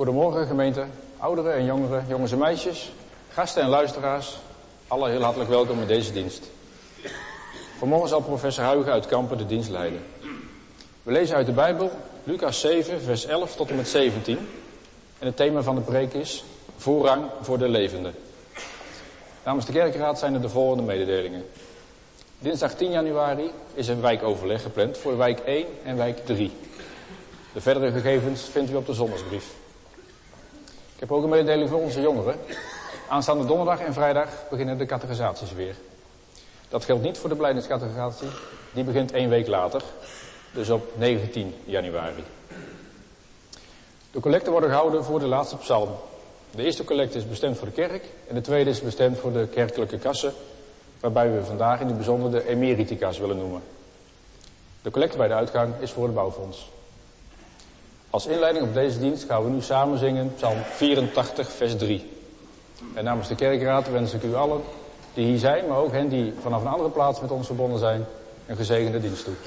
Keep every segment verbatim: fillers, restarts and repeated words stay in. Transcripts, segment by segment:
Goedemorgen gemeente, ouderen en jongeren, jongens en meisjes, gasten en luisteraars. Alle heel hartelijk welkom in deze dienst. Vanmorgen zal professor Huygen uit Kampen de dienst leiden. We lezen uit de Bijbel, Lucas zeven, vers elf tot en met zeventien. En het thema van de preek is voorrang voor de levenden. Namens de kerkraad zijn er de volgende mededelingen. Dinsdag tien januari is een wijkoverleg gepland voor wijk één en wijk drie. De verdere gegevens vindt u op de zondagsbrief. Ik heb ook een mededeling voor onze jongeren. Aanstaande donderdag en vrijdag beginnen de catechisaties weer. Dat geldt niet voor de blijdeniscatechisatie. Die begint één week later. Dus op negentien januari. De collecten worden gehouden voor de laatste psalm. De eerste collecte is bestemd voor de kerk. En de tweede is bestemd voor de kerkelijke kassen. Waarbij we vandaag in het bijzonder de emeritikas willen noemen. De collecte bij de uitgang is voor het bouwfonds. Als inleiding op deze dienst gaan we nu samen zingen psalm vierentachtig vers drie. En namens de kerkraad wens ik u allen die hier zijn, maar ook hen die vanaf een andere plaats met ons verbonden zijn, een gezegende dienst toe.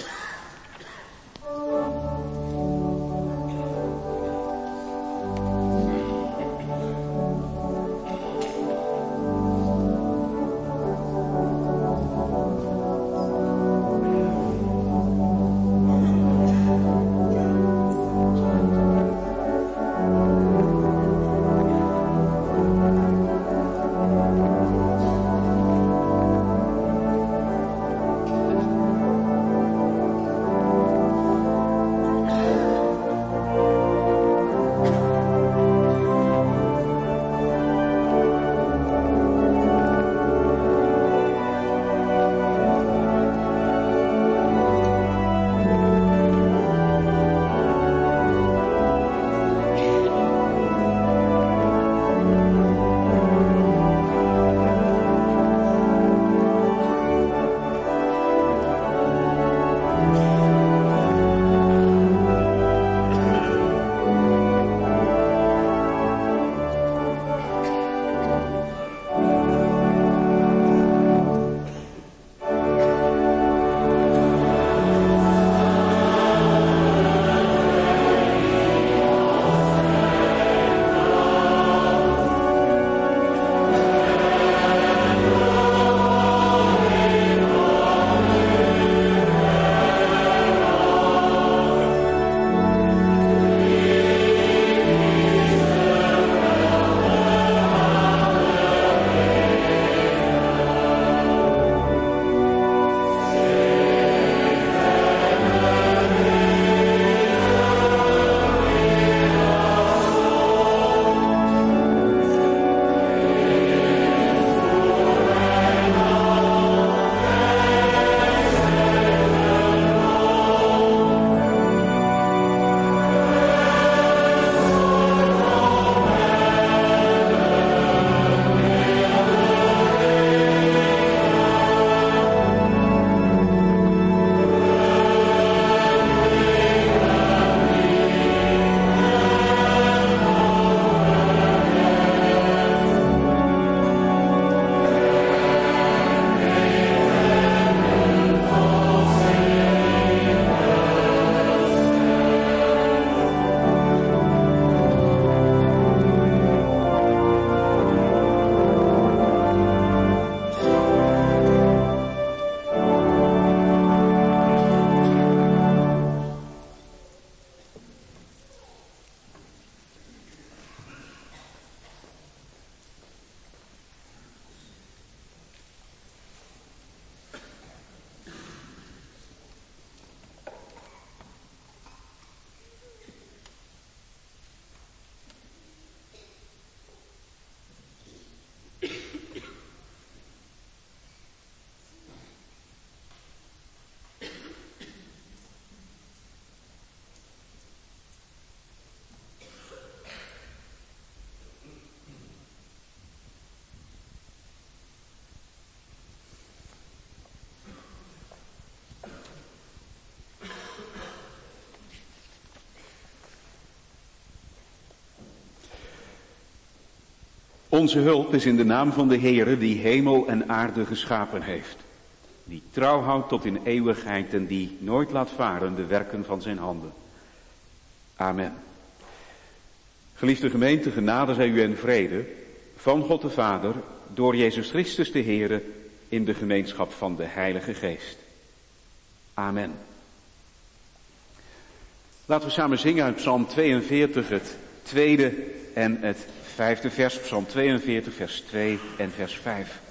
Onze hulp is in de naam van de Heere die hemel en aarde geschapen heeft. Die trouw houdt tot in eeuwigheid en die nooit laat varen de werken van zijn handen. Amen. Geliefde gemeente, genade zij u en vrede van God de Vader, door Jezus Christus de Heere, in de gemeenschap van de Heilige Geest. Amen. Laten we samen zingen uit Psalm tweeënveertig, het tweede en het vijfde vers. Psalm tweeënveertig, vers twee en vers vijf.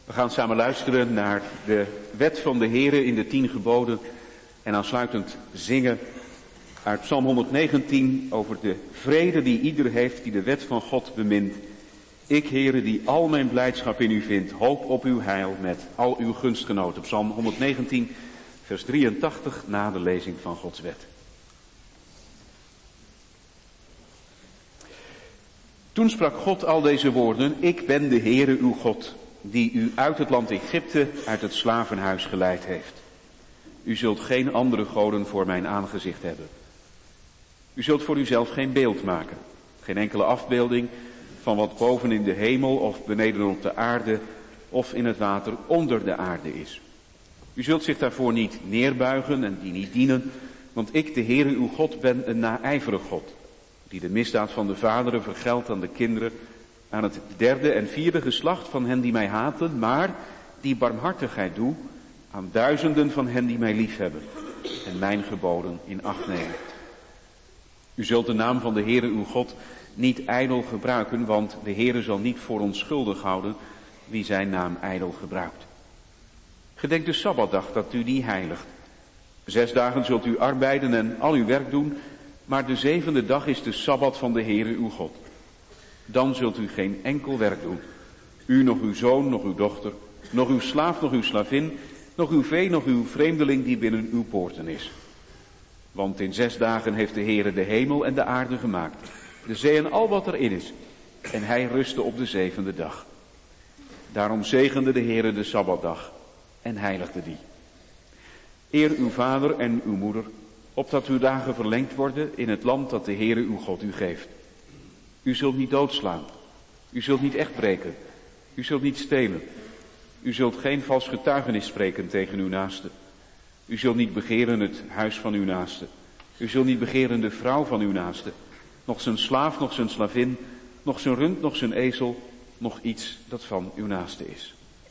We gaan samen luisteren naar de wet van de Heere in de tien geboden en aansluitend zingen uit Psalm honderdnegentien over de vrede die ieder heeft die de wet van God bemint. Ik, Heere, die al mijn blijdschap in u vind, hoop op uw heil met al uw gunstgenoten. Psalm honderdnegentien, vers drieëntachtig, na de lezing van Gods wet. Toen sprak God al deze woorden: Ik ben de Heere uw God, die u uit het land Egypte, uit het slavenhuis geleid heeft. U zult geen andere goden voor mijn aangezicht hebben. U zult voor uzelf geen beeld maken, geen enkele afbeelding van wat boven in de hemel of beneden op de aarde of in het water onder de aarde is. U zult zich daarvoor niet neerbuigen en die niet dienen, want ik, de Heere uw God, ben een naijverig God, die de misdaad van de vaderen vergeldt aan de kinderen, aan het derde en vierde geslacht van hen die mij haten, maar die barmhartigheid doe aan duizenden van hen die mij liefhebben en mijn geboden in acht nemen. U zult de naam van de Heere uw God niet ijdel gebruiken, want de Heere zal niet voor onschuldig houden wie zijn naam ijdel gebruikt. Gedenk de Sabbatdag dat u die heiligt. Zes dagen zult u arbeiden en al uw werk doen, maar de zevende dag is de Sabbat van de Heere uw God. Dan zult u geen enkel werk doen. U, nog uw zoon, nog uw dochter, nog uw slaaf, nog uw slavin, nog uw vee, nog uw vreemdeling die binnen uw poorten is. Want in zes dagen heeft de Heere de hemel en de aarde gemaakt, de zee en al wat erin is. En hij rustte op de zevende dag. Daarom zegende de Heere de Sabbatdag en heiligde die. Eer uw vader en uw moeder, opdat uw dagen verlengd worden in het land dat de Heere uw God u geeft. U zult niet doodslaan. U zult niet echt breken. U zult niet stelen. U zult geen vals getuigenis spreken tegen uw naaste. U zult niet begeren het huis van uw naaste. U zult niet begeren de vrouw van uw naaste. Nog zijn slaaf, nog zijn slavin, nog zijn rund, nog zijn ezel, nog iets dat van uw naaste is.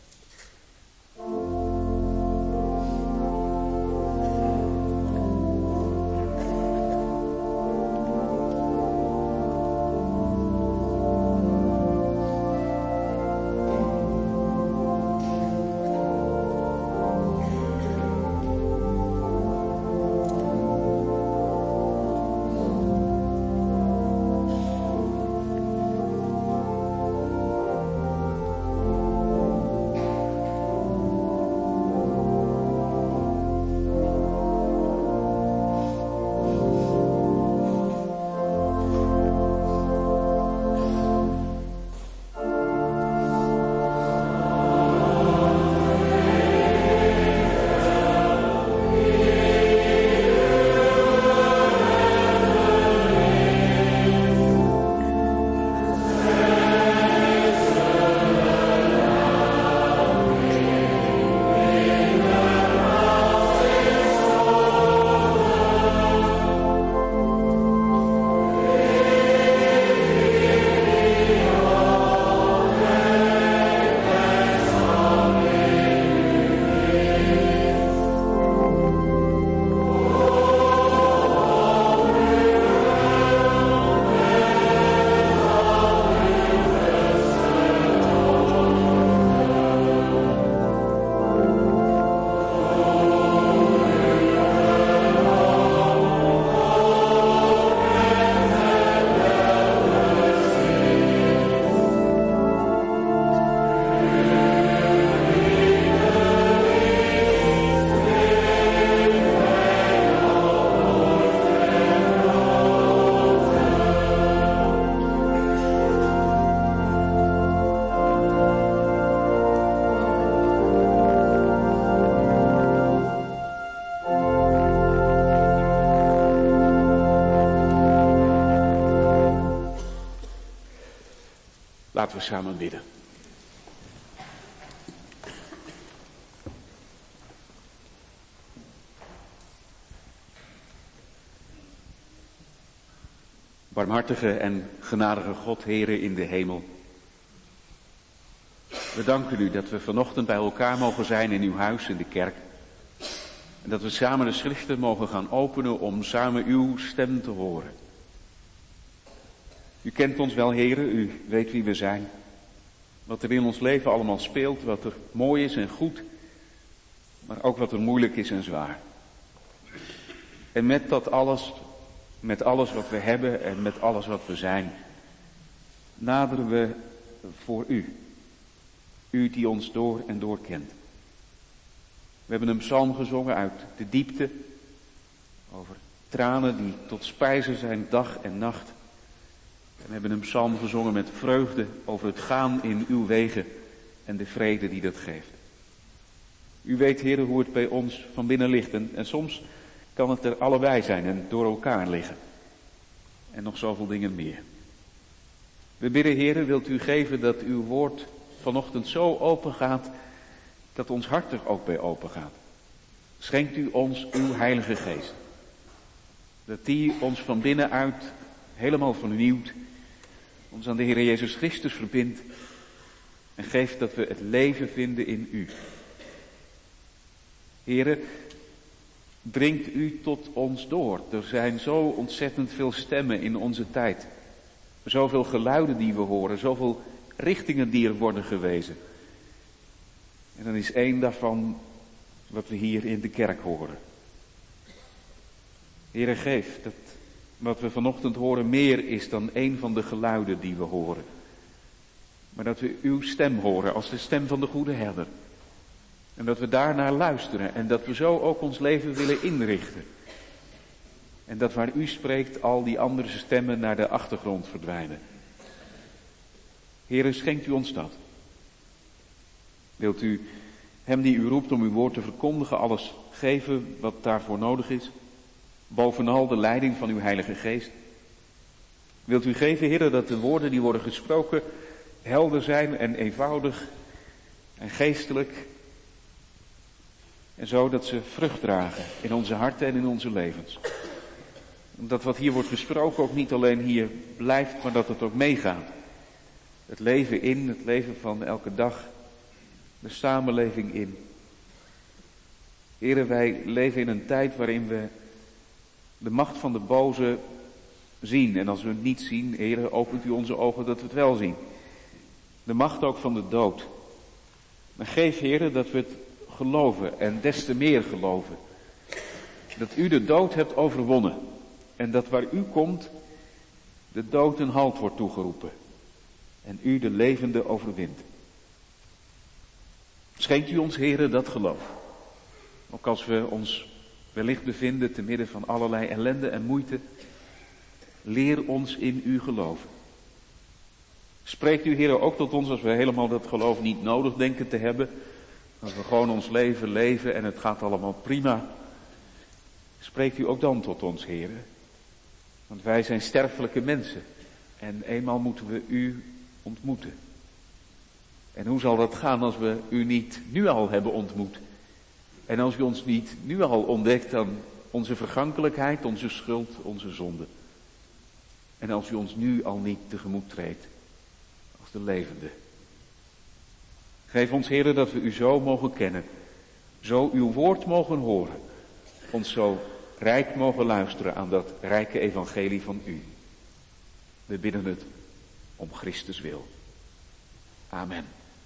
Laten we samen bidden. Barmhartige en genadige God, Heere in de hemel. We danken u dat we vanochtend bij elkaar mogen zijn in uw huis, in de kerk. En dat we samen de schriften mogen gaan openen om samen uw stem te horen. U kent ons wel, Heere, u weet wie we zijn. Wat er in ons leven allemaal speelt, wat er mooi is en goed, maar ook wat er moeilijk is en zwaar. En met dat alles, met alles wat we hebben en met alles wat we zijn, naderen we voor u. U die ons door en door kent. We hebben een psalm gezongen uit de diepte, over tranen die tot spijze zijn dag en nacht. En we hebben een psalm gezongen met vreugde over het gaan in uw wegen en de vrede die dat geeft. U weet, Heere, hoe het bij ons van binnen ligt. En, en soms kan het er allebei zijn en door elkaar liggen. En nog zoveel dingen meer. We bidden, Heere, wilt u geven dat uw woord vanochtend zo open gaat, dat ons hart er ook bij open gaat. Schenkt u ons uw Heilige Geest. Dat die ons van binnenuit helemaal vernieuwt, ons aan de Heer Jezus Christus verbindt en geeft dat we het leven vinden in u. Heere, dringt u tot ons door. Er zijn zo ontzettend veel stemmen in onze tijd. Zoveel geluiden die we horen, zoveel richtingen die er worden gewezen. En dan is één daarvan wat we hier in de kerk horen. Heere, geef dat wat we vanochtend horen meer is dan één van de geluiden die we horen. Maar dat we uw stem horen als de stem van de goede herder. En dat we daarnaar luisteren en dat we zo ook ons leven willen inrichten. En dat waar u spreekt al die andere stemmen naar de achtergrond verdwijnen. Heere, schenkt u ons dat. Wilt u hem die u roept om uw woord te verkondigen alles geven wat daarvoor nodig is? Bovenal de leiding van uw Heilige Geest. Wilt u geven, Heere, dat de woorden die worden gesproken helder zijn en eenvoudig en geestelijk. En zo dat ze vrucht dragen in onze harten en in onze levens. Dat wat hier wordt gesproken ook niet alleen hier blijft, maar dat het ook meegaat. Het leven in, het leven van elke dag, de samenleving in. Heren, wij leven in een tijd waarin we de macht van de boze zien. En als we het niet zien, Heren, opent u onze ogen dat we het wel zien. De macht ook van de dood. Maar geef, Heren, dat we het geloven en des te meer geloven. Dat u de dood hebt overwonnen. En dat waar u komt, de dood een halt wordt toegeroepen. En u de levende overwint. Schenkt u ons, Heere, dat geloof. Ook als we ons wellicht bevinden te midden van allerlei ellende en moeite. Leer ons in u geloven. Spreekt u, Heere, ook tot ons als we helemaal dat geloof niet nodig denken te hebben. Als we gewoon ons leven leven en het gaat allemaal prima. Spreekt u ook dan tot ons, Heere. Want wij zijn sterfelijke mensen. En eenmaal moeten we u ontmoeten. En hoe zal dat gaan als we u niet nu al hebben ontmoet? En als u ons niet nu al ontdekt aan onze vergankelijkheid, onze schuld, onze zonde. En als u ons nu al niet tegemoet treedt als de levende. Geef ons, Heere, dat we u zo mogen kennen. Zo uw woord mogen horen. Ons zo rijk mogen luisteren aan dat rijke evangelie van u. We bidden het om Christus wil. Amen.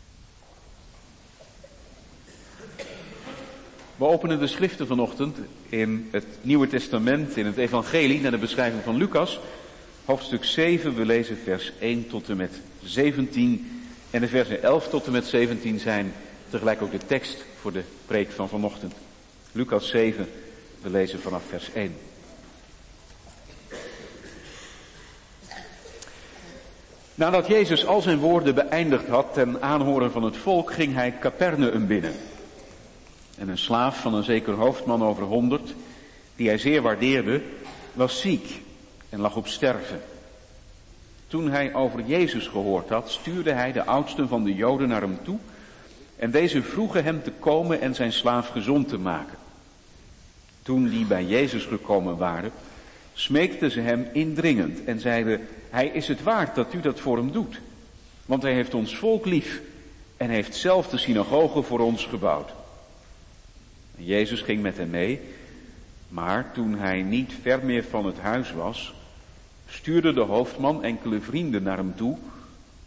We openen de schriften vanochtend in het Nieuwe Testament, in het evangelie, naar de beschrijving van Lucas. Hoofdstuk zeven, we lezen vers één tot en met zeventien. En de versen elf tot en met zeventien zijn tegelijk ook de tekst voor de preek van vanochtend. Lucas zeven, we lezen vanaf vers één. Nadat Jezus al zijn woorden beëindigd had ten aanhoren van het volk, ging hij Capernaum binnen. En een slaaf van een zeker hoofdman over honderd, die hij zeer waardeerde, was ziek en lag op sterven. Toen hij over Jezus gehoord had, stuurde hij de oudsten van de Joden naar hem toe en deze vroegen hem te komen en zijn slaaf gezond te maken. Toen die bij Jezus gekomen waren, smeekten ze hem indringend en zeiden: hij is het waard dat u dat voor hem doet, want hij heeft ons volk lief en heeft zelf de synagoge voor ons gebouwd. En Jezus ging met hem mee, maar toen hij niet ver meer van het huis was, stuurde de hoofdman enkele vrienden naar hem toe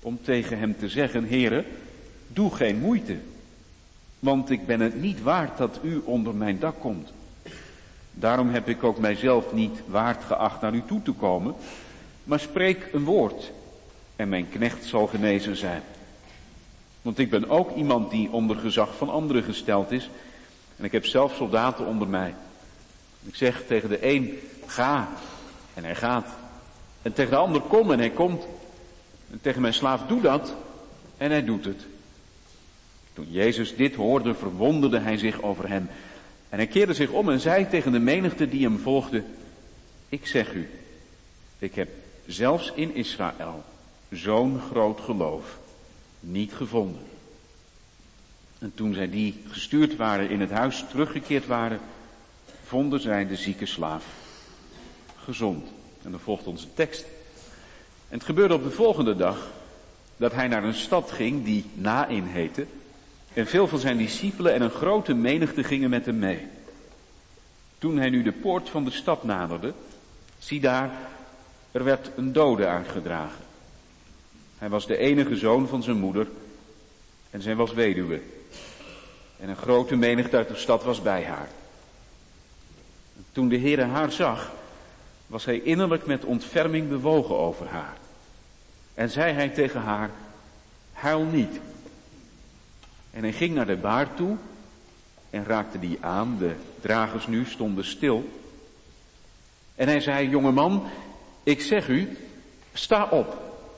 om tegen hem te zeggen, Heere, doe geen moeite, want ik ben het niet waard dat u onder mijn dak komt. Daarom heb ik ook mijzelf niet waard geacht naar u toe te komen, maar spreek een woord en mijn knecht zal genezen zijn. Want ik ben ook iemand die onder gezag van anderen gesteld is en ik heb zelf soldaten onder mij. Ik zeg tegen de een, ga, en hij gaat. En tegen de ander, kom, en hij komt. En tegen mijn slaaf, doe dat, en hij doet het. Toen Jezus dit hoorde, verwonderde hij zich over hem. En hij keerde zich om en zei tegen de menigte die hem volgde, ik zeg u, ik heb zelfs in Israël zo'n groot geloof niet gevonden. En toen zij die gestuurd waren in het huis teruggekeerd waren, vonden zij de zieke slaaf gezond. En dan volgt onze tekst. En het gebeurde op de volgende dag dat hij naar een stad ging die Naïn heette. En veel van zijn discipelen en een grote menigte gingen met hem mee. Toen hij nu de poort van de stad naderde, zie daar, er werd een dode uitgedragen. Hij was de enige zoon van zijn moeder en zij was weduwe. En een grote menigte uit de stad was bij haar. Toen de Heere haar zag, was hij innerlijk met ontferming bewogen over haar. En zei hij tegen haar, huil niet. En hij ging naar de baar toe en raakte die aan. De dragers nu stonden stil. En hij zei, jonge man, ik zeg u, sta op.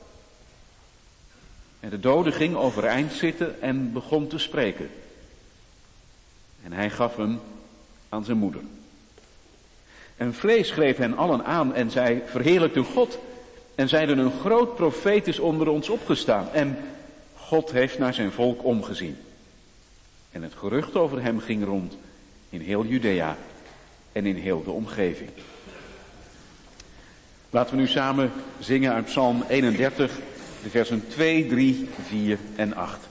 En de dode ging overeind zitten en begon te spreken. En hij gaf hem aan zijn moeder. En vlees greep hen allen aan en zij verheerlijkten God. En zeiden, een groot profeet is onder ons opgestaan. En God heeft naar zijn volk omgezien. En het gerucht over hem ging rond in heel Judea en in heel de omgeving. Laten we nu samen zingen uit Psalm eenendertig, de versen twee, drie, vier en acht.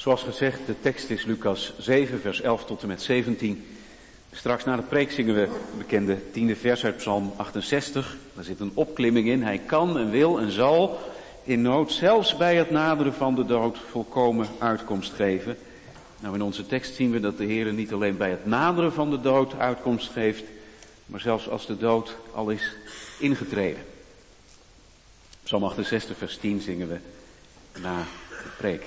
Zoals gezegd, de tekst is Lucas zeven, vers elf tot en met zeventien. Straks na de preek zingen we het bekende tiende vers uit Psalm achtenzestig. Daar zit een opklimming in. Hij kan en wil en zal in nood, zelfs bij het naderen van de dood, volkomen uitkomst geven. Nou, in onze tekst zien we dat de Heer niet alleen bij het naderen van de dood uitkomst geeft, maar zelfs als de dood al is ingetreden. Psalm achtenzestig, vers tien zingen we na de preek.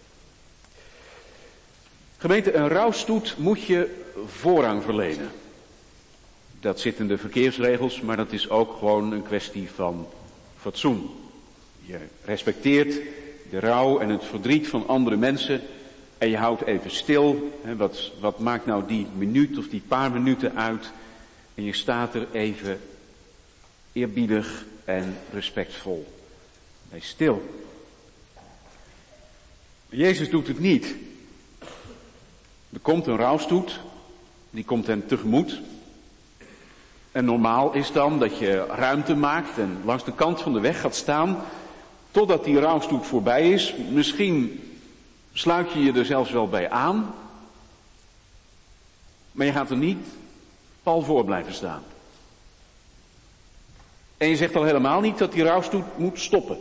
Gemeente, een rouwstoet moet je voorrang verlenen. Dat zit in de verkeersregels, maar dat is ook gewoon een kwestie van fatsoen. Je respecteert de rouw en het verdriet van andere mensen en je houdt even stil. Hè, wat, wat maakt nou die minuut of die paar minuten uit? En je staat er even eerbiedig en respectvol bij stil. Jezus doet het niet. Er komt een rouwstoet, die komt hen tegemoet. En normaal is dan dat je ruimte maakt en langs de kant van de weg gaat staan, totdat die rouwstoet voorbij is. Misschien sluit je je er zelfs wel bij aan, maar je gaat er niet pal voor blijven staan. En je zegt al helemaal niet dat die rouwstoet moet stoppen.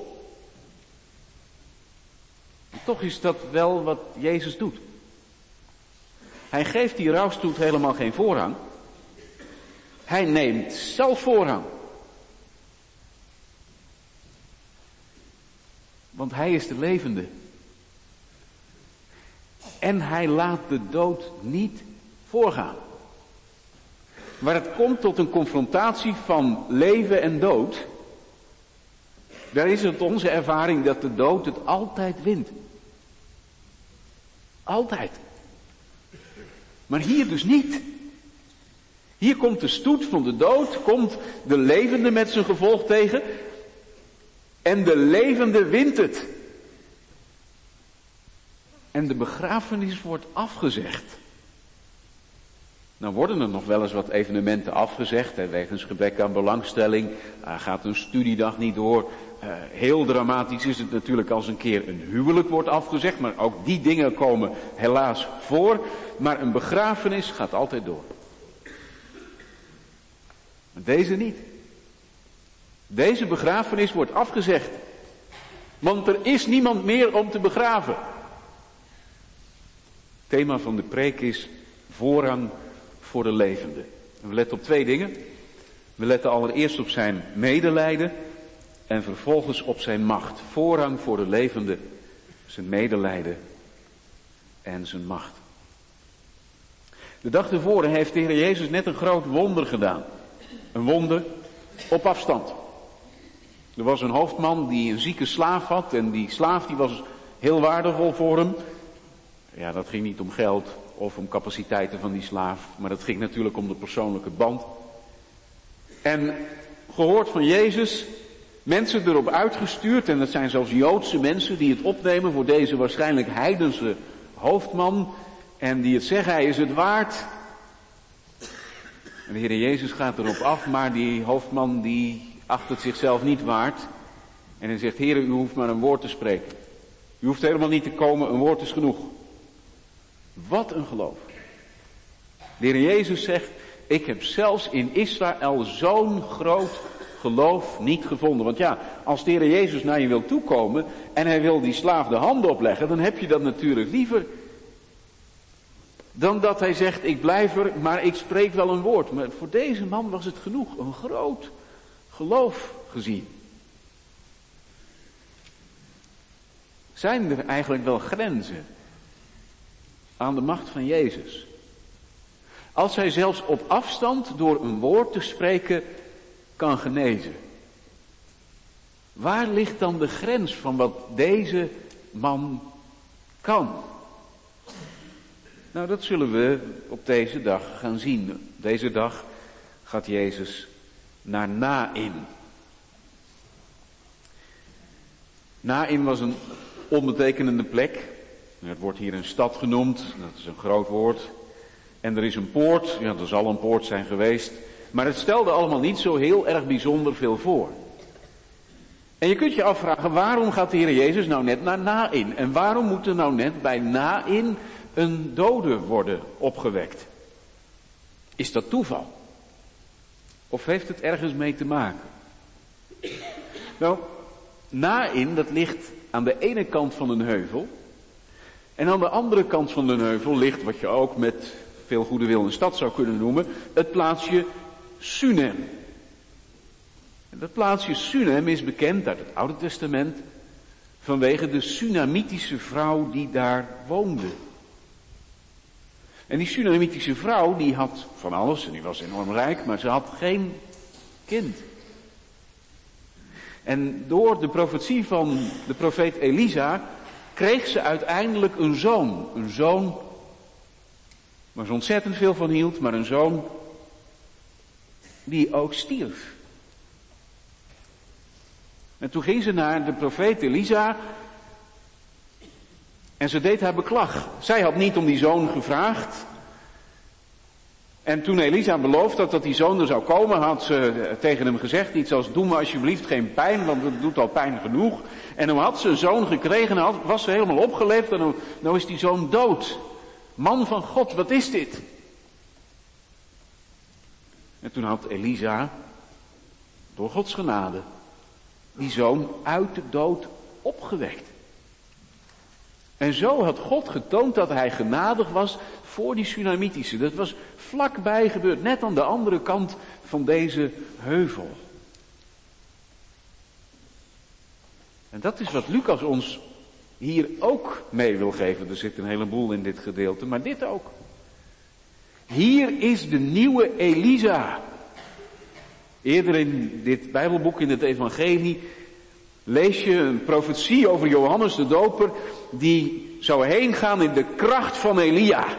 En toch is dat wel wat Jezus doet. Hij geeft die rouwstoet helemaal geen voorrang. Hij neemt zelf voorrang. Want hij is de levende. En hij laat de dood niet voorgaan. Waar het komt tot een confrontatie van leven en dood, daar is het onze ervaring dat de dood het altijd wint. Altijd. Maar hier dus niet. Hier komt de stoet van de dood, komt de levende met zijn gevolg tegen. En de levende wint het. En de begrafenis wordt afgezegd. Nou worden er nog wel eens wat evenementen afgezegd, hè, wegens gebrek aan belangstelling. Uh, gaat een studiedag niet door. Uh, heel dramatisch is het natuurlijk als een keer een huwelijk wordt afgezegd, maar ook die dingen komen helaas voor. Maar een begrafenis gaat altijd door. Maar deze niet. Deze begrafenis wordt afgezegd. Want er is niemand meer om te begraven. Het thema van de preek is voorrang voor de levende. En we letten op twee dingen. We letten allereerst op zijn medelijden en vervolgens op zijn macht. Voorrang voor de levende, zijn medelijden en zijn macht. De dag tevoren heeft de Heer Jezus net een groot wonder gedaan. Een wonder op afstand. Er was een hoofdman die een zieke slaaf had en die slaaf die was heel waardevol voor hem. Ja, dat ging niet om geld of om capaciteiten van die slaaf, maar dat ging natuurlijk om de persoonlijke band. En gehoord van Jezus, mensen erop uitgestuurd, en dat zijn zelfs Joodse mensen die het opnemen voor deze waarschijnlijk heidense hoofdman, en die het zeggen, hij is het waard. En de Heer Jezus gaat erop af, maar die hoofdman die acht het zichzelf niet waard. En hij zegt, Heer, u hoeft maar een woord te spreken. U hoeft helemaal niet te komen, een woord is genoeg. Wat een geloof. De Heer Jezus zegt, ik heb zelfs in Israël zo'n groot geloof niet gevonden. Want ja, als de Heer Jezus naar je wil toekomen en hij wil die slaaf de handen opleggen, dan heb je dat natuurlijk liever dan dat hij zegt, ik blijf er, maar ik spreek wel een woord. Maar voor deze man was het genoeg, een groot geloof gezien. Zijn er eigenlijk wel grenzen aan de macht van Jezus? Als hij zelfs op afstand door een woord te spreken kan genezen. Waar ligt dan de grens van wat deze man kan? Nou, dat zullen we op deze dag gaan zien. Deze dag gaat Jezus naar Naïn. Naïn was een onbetekenende plek. Het wordt hier een stad genoemd, dat is een groot woord. En er is een poort, ja, er zal een poort zijn geweest. Maar het stelde allemaal niet zo heel erg bijzonder veel voor. En je kunt je afvragen, waarom gaat de Heer Jezus nou net naar Naïn? En waarom moet er nou net bij Naïn een dode worden opgewekt? Is dat toeval? Of heeft het ergens mee te maken? Nou, Naïn, dat ligt aan de ene kant van een heuvel. En aan de andere kant van de heuvel ligt, wat je ook met veel goede wil een stad zou kunnen noemen, het plaatsje Sunem. En dat plaatsje Sunem is bekend uit het Oude Testament vanwege de Sunamitische vrouw die daar woonde. En die Sunamitische vrouw die had van alles en die was enorm rijk, maar ze had geen kind. En door de profetie van de profeet Elisa kreeg ze uiteindelijk een zoon. Een zoon waar ze ontzettend veel van hield, maar een zoon die ook stierf. En toen ging ze naar de profeet Elisa en ze deed haar beklag. Zij had niet om die zoon gevraagd. En toen Elisa beloofd had dat die zoon er zou komen, had ze tegen hem gezegd iets als: doe me alsjeblieft geen pijn, want het doet al pijn genoeg. En dan had ze een zoon gekregen en had, was ze helemaal opgeleefd en dan, nou is die zoon dood. Man van God, wat is dit? En toen had Elisa, door Gods genade, die zoon uit de dood opgewekt. En zo had God getoond dat hij genadig was voor die Sunamitische. Dat was vlakbij gebeurd, net aan de andere kant van deze heuvel. En dat is wat Lucas ons hier ook mee wil geven. Er zit een heleboel in dit gedeelte, maar dit ook. Hier is de nieuwe Elisa. Eerder in dit Bijbelboek, in het Evangelie, lees je een profetie over Johannes de Doper, die zou heen gaan in de kracht van Elia.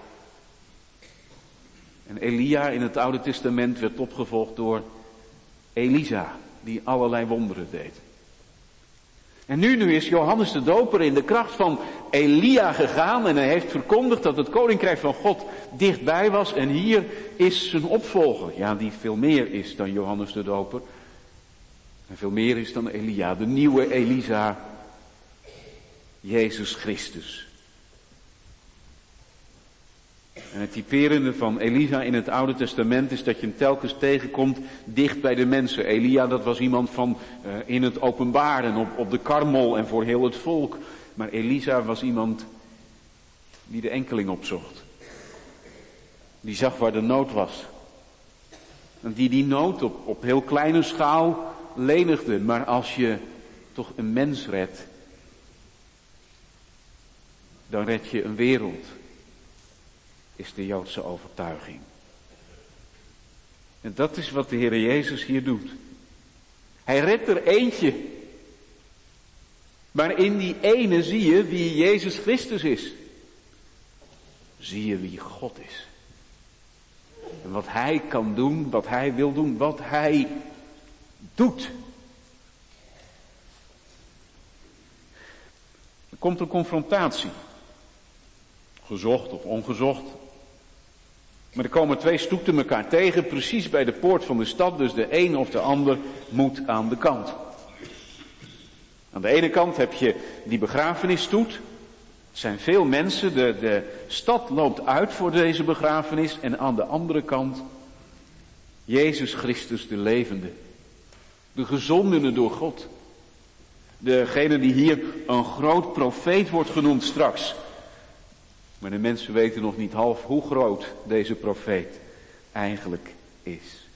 En Elia in het Oude Testament werd opgevolgd door Elisa, die allerlei wonderen deed. En nu, nu is Johannes de Doper in de kracht van Elia gegaan en hij heeft verkondigd dat het koninkrijk van God dichtbij was. En hier is zijn opvolger, ja, die veel meer is dan Johannes de Doper. En veel meer is dan Elia, de nieuwe Elisa, Jezus Christus. En het typerende van Elisa in het Oude Testament is dat je hem telkens tegenkomt dicht bij de mensen. Elia, dat was iemand van uh, in het openbaar en op, op de Karmel en voor heel het volk. Maar Elisa was iemand die de enkeling opzocht. Die zag waar de nood was. En die die nood op, op heel kleine schaal lenigde. Maar als je toch een mens redt, dan red je een wereld, is de Joodse overtuiging. En dat is wat de Heer Jezus hier doet. Hij redt er eentje. Maar in die ene zie je wie Jezus Christus is. Zie je wie God is. En wat Hij kan doen, wat Hij wil doen, wat Hij doet. Er komt een confrontatie. Gezocht of ongezocht. Maar er komen twee stoeten elkaar tegen, precies bij de poort van de stad, dus de een of de ander moet aan de kant. Aan de ene kant heb je die begrafenisstoet. Het zijn veel mensen, de, de stad loopt uit voor deze begrafenis. En aan de andere kant Jezus Christus de levende. De gezondene door God. Degene die hier een groot profeet wordt genoemd straks. Maar de mensen weten nog niet half hoe groot deze profeet eigenlijk is.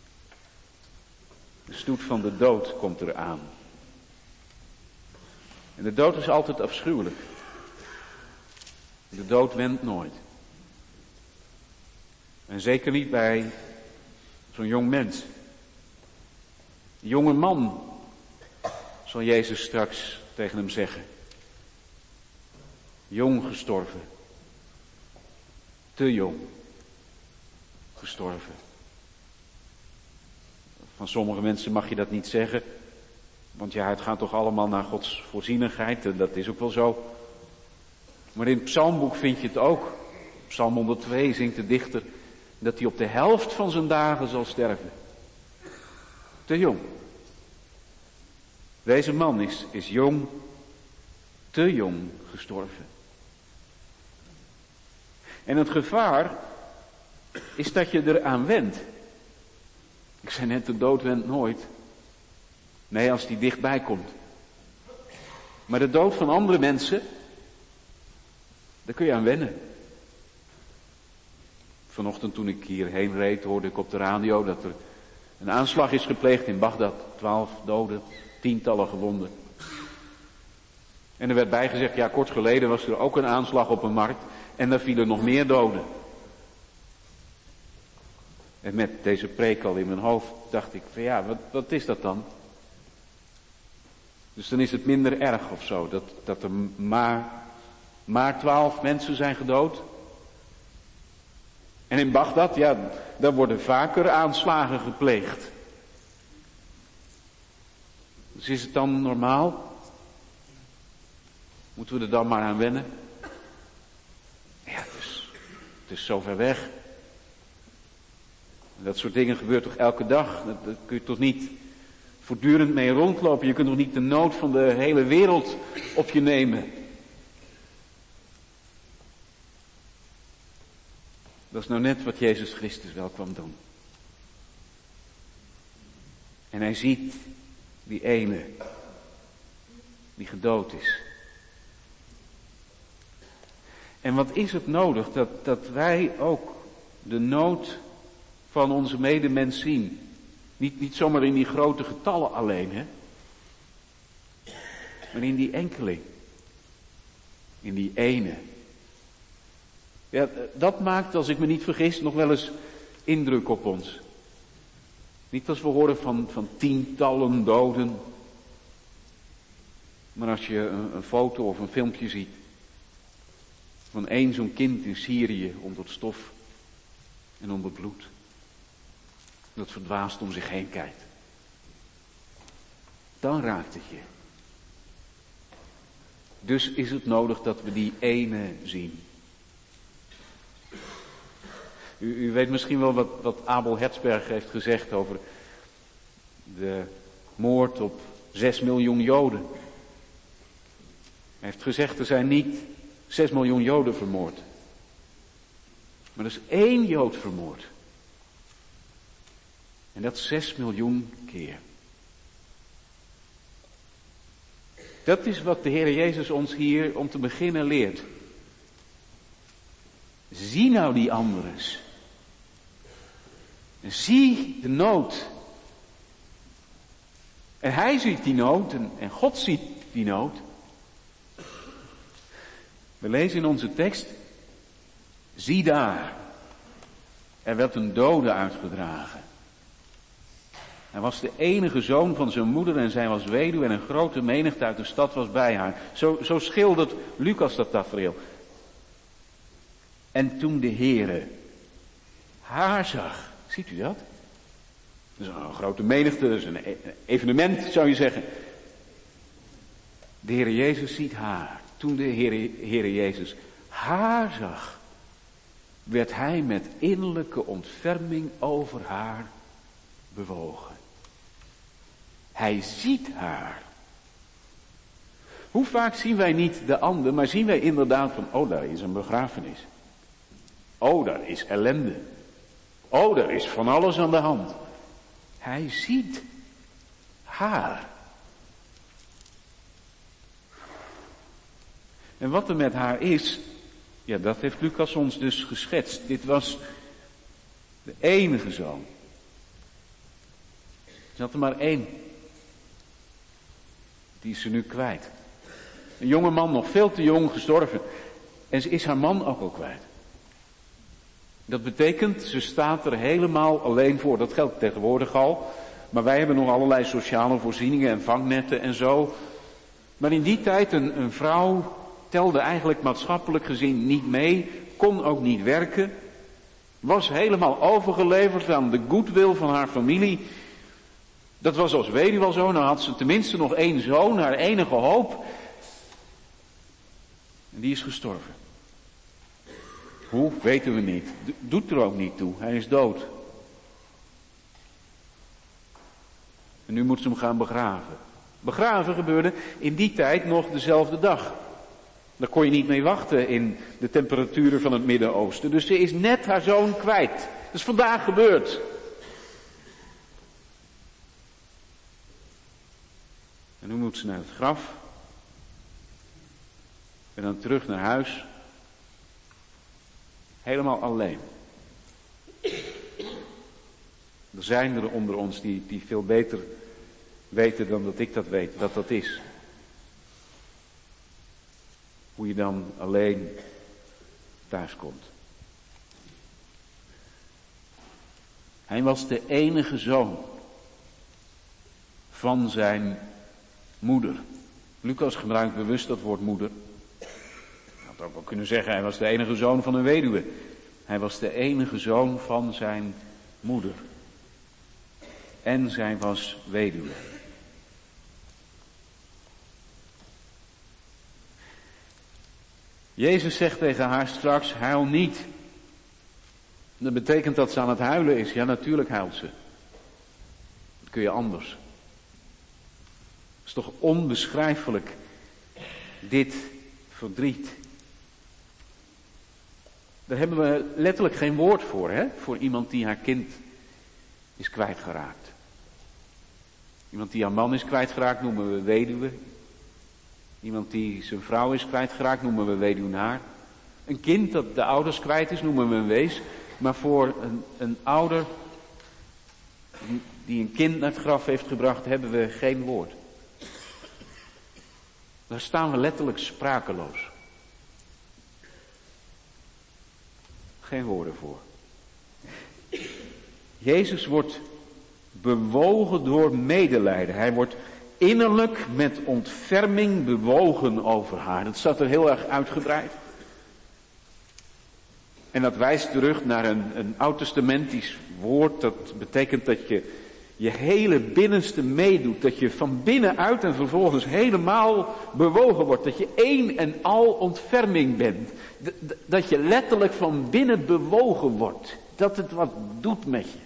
De stoet van de dood komt eraan. En de dood is altijd afschuwelijk. De dood wendt nooit. En zeker niet bij zo'n jong mens. Een jonge man, zal Jezus straks tegen hem zeggen. Jong gestorven. Te jong gestorven. Van sommige mensen mag je dat niet zeggen. Want ja, het gaat toch allemaal naar Gods voorzienigheid. En dat is ook wel zo. Maar in het psalmboek vind je het ook. Psalm honderdtwee zingt de dichter dat hij op de helft van zijn dagen zal sterven. Te jong. Deze man is, is jong, te jong gestorven. En het gevaar is dat je eraan wendt. Ik zei net, de dood wendt nooit. Nee, als die dichtbij komt. Maar de dood van andere mensen, daar kun je aan wennen. Vanochtend toen ik hierheen reed, hoorde ik op de radio dat er een aanslag is gepleegd in Bagdad. Twaalf doden, tientallen gewonden. En er werd bijgezegd, ja, kort geleden was er ook een aanslag op een markt en daar vielen nog meer doden. En met deze preek al in mijn hoofd dacht ik van ja, wat, wat is dat dan? Dus dan is het minder erg of zo, dat, dat er maar, maar twaalf mensen zijn gedood. En in Bagdad, ja, daar worden vaker aanslagen gepleegd. Dus is het dan normaal? Moeten we er dan maar aan wennen? Ja, het is, het is zo ver weg. En dat soort dingen gebeurt toch elke dag? Dat, dat kun je toch niet voortdurend mee rondlopen? Je kunt toch niet de nood van de hele wereld op je nemen? Dat is nou net wat Jezus Christus wel kwam doen. En hij ziet die ene die gedood is. En wat is het nodig dat, dat wij ook de nood van onze medemens zien. Niet, niet zomaar in die grote getallen alleen, hè. Maar in die enkeling. In die ene. Ja, dat maakt, als ik me niet vergis, nog wel eens indruk op ons. Niet als we horen van, van tientallen doden. Maar als je een, een foto of een filmpje ziet. Van één zo'n kind in Syrië onder het stof en onder het bloed. Dat verdwaasd om zich heen kijkt. Dan raakt het je. Dus is het nodig dat we die ene zien. U, u weet misschien wel wat, wat Abel Herzberg heeft gezegd over de moord op zes miljoen Joden. Hij heeft gezegd, er zijn niet zes miljoen Joden vermoord. Maar er is één Jood vermoord. En dat zes miljoen keer. Dat is wat de Heer Jezus ons hier om te beginnen leert. Zie nou die anderen. En zie de nood. En hij ziet die nood en, en God ziet die nood. We lezen in onze tekst. Zie daar. Er werd een dode uitgedragen. Hij was de enige zoon van zijn moeder en zij was weduwe en een grote menigte uit de stad was bij haar. Zo, zo schildert Lucas dat tafereel. En toen de Heere haar zag, ziet u dat? Dat is een grote menigte, dat is een evenement zou je zeggen. De Heere Jezus ziet haar. Toen de Heere, Heere Jezus haar zag, werd hij met innerlijke ontferming over haar bewogen. Hij ziet haar. Hoe vaak zien wij niet de ander, maar zien wij inderdaad van, oh, daar is een begrafenis. Oh, daar is ellende. Oh, daar is van alles aan de hand. Hij ziet haar. En wat er met haar is, ja, dat heeft Lucas ons dus geschetst. Dit was de enige zoon. Er zat er maar één. Die is ze nu kwijt. Een jonge man, nog veel te jong, gestorven. En ze is haar man ook al kwijt. Dat betekent, ze staat er helemaal alleen voor. Dat geldt tegenwoordig al. Maar wij hebben nog allerlei sociale voorzieningen en vangnetten en zo. Maar in die tijd, een, een vrouw telde eigenlijk maatschappelijk gezien niet mee. Kon ook niet werken. Was helemaal overgeleverd aan de goodwill van haar familie. Dat was als weduwe al zo. Nou had ze tenminste nog één zoon, haar enige hoop. En die is gestorven. Hoe, weten we niet. Doet er ook niet toe. Hij is dood. En nu moet ze hem gaan begraven. Begraven gebeurde in die tijd nog dezelfde dag. Daar kon je niet mee wachten in de temperaturen van het Midden-Oosten. Dus ze is net haar zoon kwijt. Dat is vandaag gebeurd. En nu moet ze naar het graf. En dan terug naar huis. Helemaal alleen. Er zijn er onder ons die, die veel beter weten dan dat ik dat weet, dat dat is. Hoe je dan alleen thuis komt. Hij was de enige zoon van zijn moeder. Lucas gebruikt bewust dat woord moeder. Je had ook wel kunnen zeggen, hij was de enige zoon van een weduwe. Hij was de enige zoon van zijn moeder. En zij was weduwe. Jezus zegt tegen haar straks, huil niet. Dat betekent dat ze aan het huilen is. Ja, natuurlijk huilt ze. Dat kun je anders. Het is toch onbeschrijfelijk, dit verdriet. Daar hebben we letterlijk geen woord voor, hè? Voor iemand die haar kind is kwijtgeraakt. Iemand die haar man is kwijtgeraakt noemen we weduwe. Iemand die zijn vrouw is kwijtgeraakt noemen we weduwnaar. Een kind dat de ouders kwijt is noemen we een wees. Maar voor een, een ouder die een kind naar het graf heeft gebracht hebben we geen woord. Daar staan we letterlijk sprakeloos. Geen woorden voor. Jezus wordt bewogen door medelijden. Hij wordt innerlijk met ontferming bewogen over haar. Dat staat er heel erg uitgebreid. En dat wijst terug naar een, een oud-testamentisch woord. Dat betekent dat je je hele binnenste meedoet. Dat je van binnenuit en vervolgens helemaal bewogen wordt. Dat je één en al ontferming bent. D- d- dat je letterlijk van binnen bewogen wordt. Dat het wat doet met je.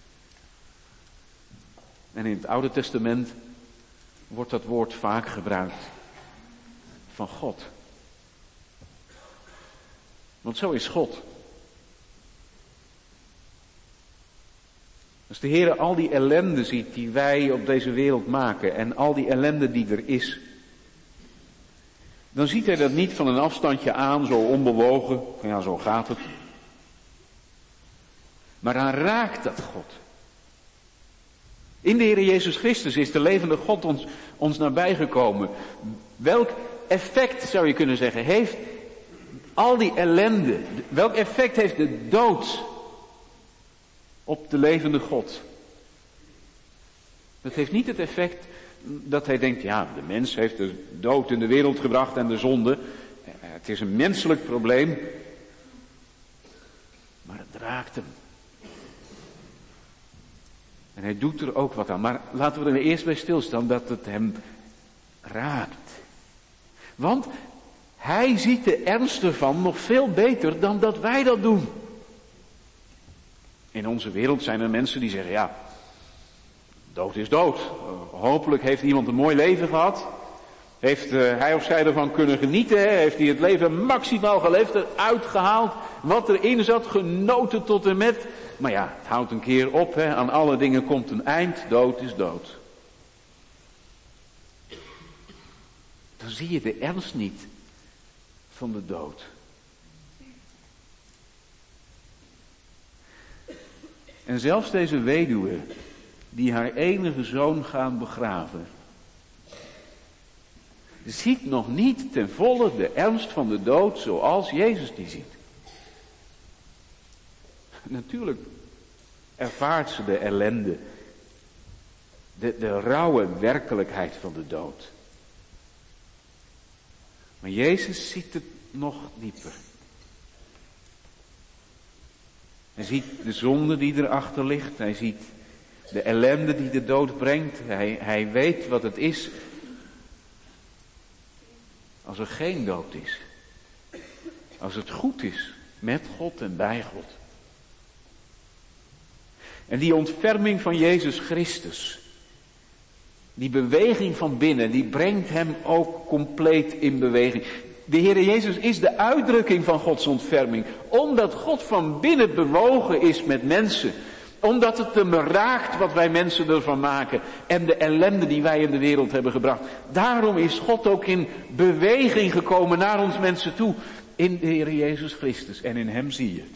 En in het Oude Testament wordt dat woord vaak gebruikt van God. Want zo is God. Als de Heer al die ellende ziet die wij op deze wereld maken en al die ellende die er is, dan ziet hij dat niet van een afstandje aan, zo onbewogen, ja zo gaat het. Maar dan raakt dat God. In de Heer Jezus Christus is de levende God ons, ons nabijgekomen. Welk effect, zou je kunnen zeggen, heeft al die ellende, welk effect heeft de dood op de levende God? Dat heeft niet het effect dat hij denkt, ja, de mens heeft de dood in de wereld gebracht en de zonde. Het is een menselijk probleem. Maar het raakt hem. En hij doet er ook wat aan. Maar laten we er eerst bij stilstaan dat het hem raakt. Want hij ziet de ernst ervan nog veel beter dan dat wij dat doen. In onze wereld zijn er mensen die zeggen, ja, dood is dood. Uh, hopelijk heeft iemand een mooi leven gehad. Heeft uh, hij of zij ervan kunnen genieten. Heeft hij het leven maximaal geleefd, eruit gehaald. Wat erin zat, genoten tot en met. Maar ja, het houdt een keer op. Hè. Aan alle dingen komt een eind. Dood is dood. Dan zie je de ernst niet van de dood. En zelfs deze weduwe, die haar enige zoon gaat begraven, ziet nog niet ten volle de ernst van de dood zoals Jezus die ziet. Natuurlijk ervaart ze de ellende, de, de rauwe werkelijkheid van de dood. Maar Jezus ziet het nog dieper. Hij ziet de zonde die erachter ligt. Hij ziet de ellende die de dood brengt. Hij, hij weet wat het is als er geen dood is. Als het goed is met God en bij God. En die ontferming van Jezus Christus, Die beweging van binnen, die brengt hem ook compleet in beweging. De Heere Jezus is de uitdrukking van Gods ontferming. Omdat God van binnen bewogen is met mensen. Omdat het hem raakt wat wij mensen ervan maken. En de ellende die wij in de wereld hebben gebracht. Daarom is God ook in beweging gekomen naar ons mensen toe. In de Heere Jezus Christus. En in hem zie je het.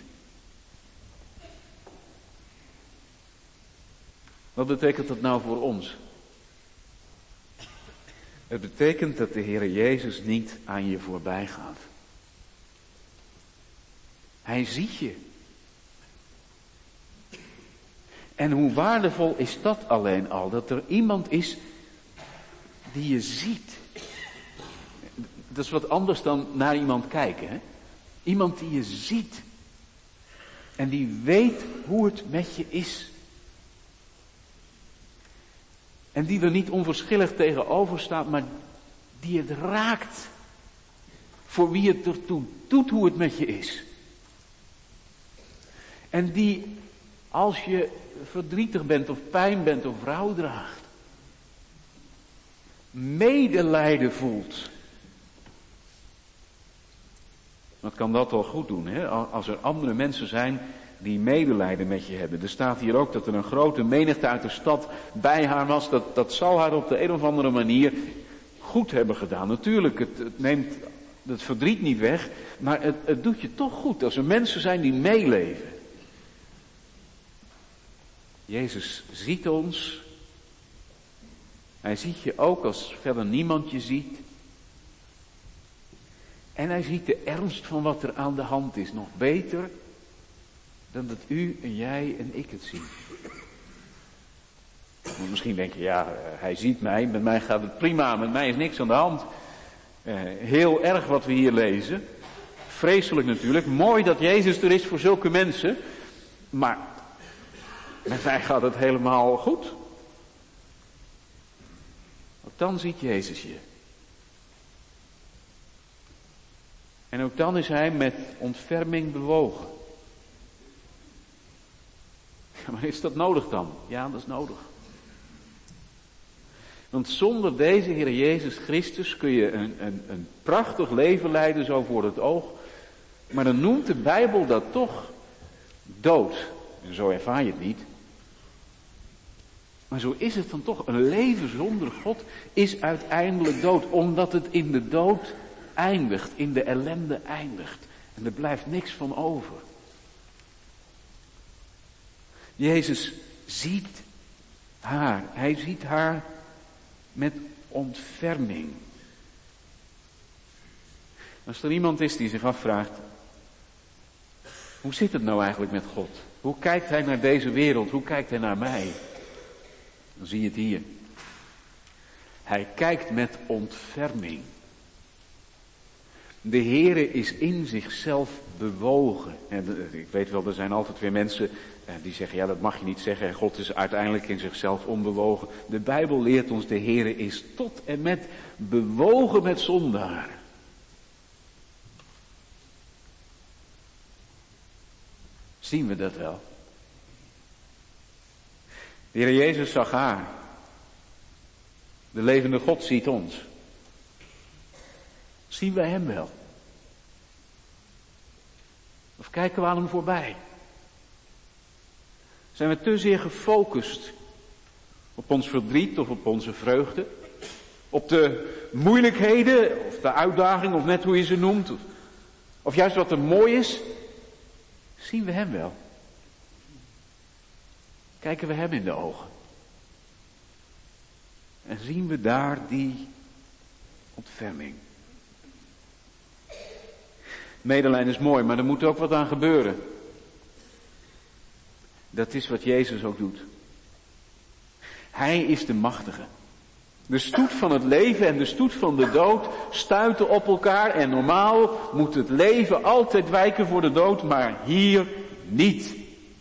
Wat betekent dat nou voor ons? Het betekent dat de Heere Jezus niet aan je voorbij gaat. Hij ziet je. En hoe waardevol is dat alleen al, dat er iemand is die je ziet. Dat is wat anders dan naar iemand kijken. Hè? Iemand die je ziet. En die weet hoe het met je is. En die er niet onverschillig tegenover staat, maar die het raakt. Voor wie het ertoe doet hoe het met je is. En die, als je verdrietig bent of pijn bent of rouw draagt, medelijden voelt. Wat kan dat al goed doen, hè? Als er andere mensen zijn die medelijden met je hebben. Er staat hier ook dat er een grote menigte uit de stad bij haar was. Dat, dat zal haar op de een of andere manier goed hebben gedaan. Natuurlijk, het, het neemt het verdriet niet weg, maar het, het doet je toch goed als er mensen zijn die meeleven. Jezus ziet ons. Hij ziet je ook als verder niemand je ziet. En hij ziet de ernst van wat er aan de hand is. Nog beter dan dat u en jij en ik het zien. Want misschien denk je, ja, hij ziet mij, met mij gaat het prima, met mij is niks aan de hand. Uh, heel erg wat we hier lezen. Vreselijk natuurlijk, mooi dat Jezus er is voor zulke mensen. Maar met mij gaat het helemaal goed. Want dan ziet Jezus je. En ook dan is hij met ontferming bewogen. Ja, maar is dat nodig dan? Ja, dat is nodig. Want zonder deze Heer Jezus Christus kun je een, een, een prachtig leven leiden zo voor het oog. Maar dan noemt de Bijbel dat toch dood. En zo ervaar je het niet. Maar zo is het dan toch. Een leven zonder God is uiteindelijk dood. Omdat het in de dood eindigt. In de ellende eindigt. En er blijft niks van over. Jezus ziet haar. Hij ziet haar met ontferming. Als er iemand is die zich afvraagt, hoe zit het nou eigenlijk met God? Hoe kijkt hij naar deze wereld? Hoe kijkt hij naar mij? Dan zie je het hier. Hij kijkt met ontferming. De Heere is in zichzelf bewogen. En ik weet wel, er zijn altijd weer mensen die zeggen, ja, dat mag je niet zeggen. God is uiteindelijk in zichzelf onbewogen. De Bijbel leert ons, de Heere is tot en met bewogen met zondaren. Zien we dat wel? De Heer Jezus zag haar. De levende God ziet ons. Zien we hem wel? Of kijken we aan hem voorbij? Zijn we te zeer gefocust op ons verdriet of op onze vreugde? Op de moeilijkheden of de uitdaging of net hoe je ze noemt? Of, of juist wat er mooi is? Zien we hem wel? Kijken we hem in de ogen? En zien we daar die ontferming? Medelijden is mooi, maar er moet ook wat aan gebeuren. Dat is wat Jezus ook doet. Hij is de machtige. De stoet van het leven en de stoet van de dood stuiten op elkaar. En normaal moet het leven altijd wijken voor de dood, maar hier niet.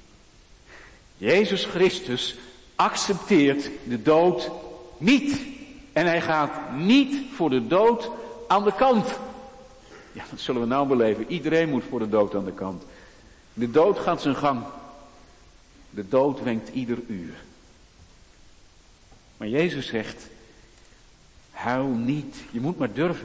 Jezus Christus accepteert de dood niet. En hij gaat niet voor de dood aan de kant. Ja, wat zullen we nou beleven? Iedereen moet voor de dood aan de kant. De dood gaat zijn gang. De dood wenkt ieder uur. Maar Jezus zegt, huil niet, je moet maar durven.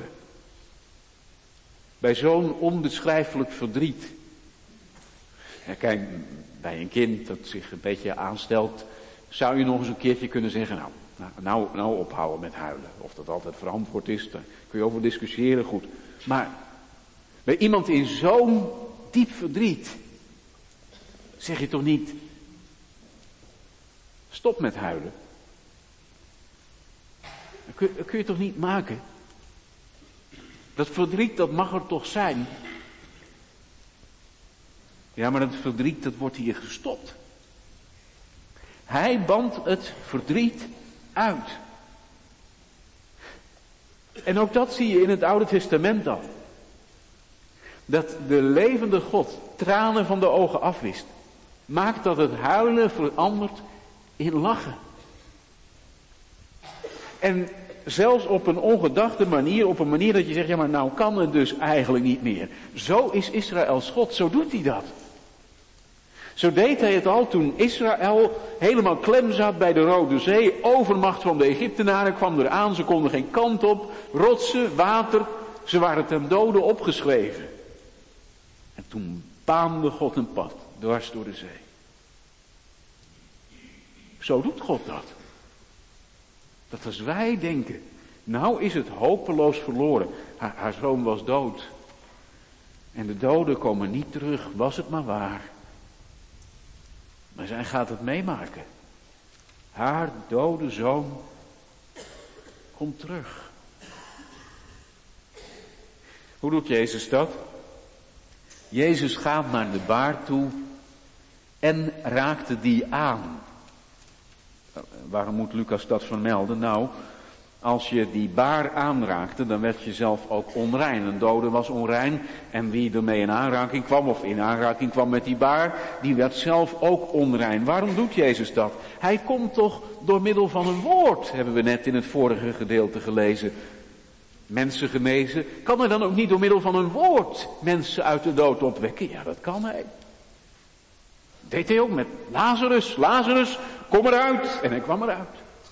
Bij zo'n onbeschrijfelijk verdriet. Ja, kijk, bij een kind dat zich een beetje aanstelt, zou je nog eens een keertje kunnen zeggen, nou, nou, nou, nou ophouden met huilen. Of dat altijd verantwoord is, daar kun je over discussiëren, goed. Maar bij iemand in zo'n diep verdriet, zeg je toch niet, stop met huilen. Dat kun, dat kun je toch niet maken? Dat verdriet, dat mag er toch zijn? Ja, maar dat verdriet, dat wordt hier gestopt. Hij bandt het verdriet uit. En ook dat zie je in het Oude Testament al. Dat de levende God tranen van de ogen afwist. Maakt dat het huilen verandert in lachen. En zelfs op een ongedachte manier, op een manier dat je zegt, ja maar nou kan het dus eigenlijk niet meer. Zo is Israëls God, zo doet hij dat. Zo deed hij het al toen Israël helemaal klem zat bij de Rode Zee. Overmacht van de Egyptenaren kwam eraan, ze konden geen kant op. Rotsen, water, ze waren ten dode opgeschreven. En toen baande God een pad, dwars door de zee. Zo doet God dat. Dat als wij denken, nou is het hopeloos verloren. Haar, haar zoon was dood. En de doden komen niet terug, was het maar waar. Maar zij gaat het meemaken. Haar dode zoon komt terug. Hoe doet Jezus dat? Jezus gaat naar de baar toe en raakte die aan. Waarom moet Lucas dat vermelden? Nou, als je die baar aanraakte, dan werd je zelf ook onrein. Een dode was onrein en wie ermee in aanraking kwam of in aanraking kwam met die baar, die werd zelf ook onrein. Waarom doet Jezus dat? Hij komt toch door middel van een woord, hebben we net in het vorige gedeelte gelezen. Mensen genezen. Kan hij dan ook niet door middel van een woord mensen uit de dood opwekken? Ja, dat kan hij. Deed hij ook met Lazarus. Lazarus, kom eruit. En hij kwam eruit.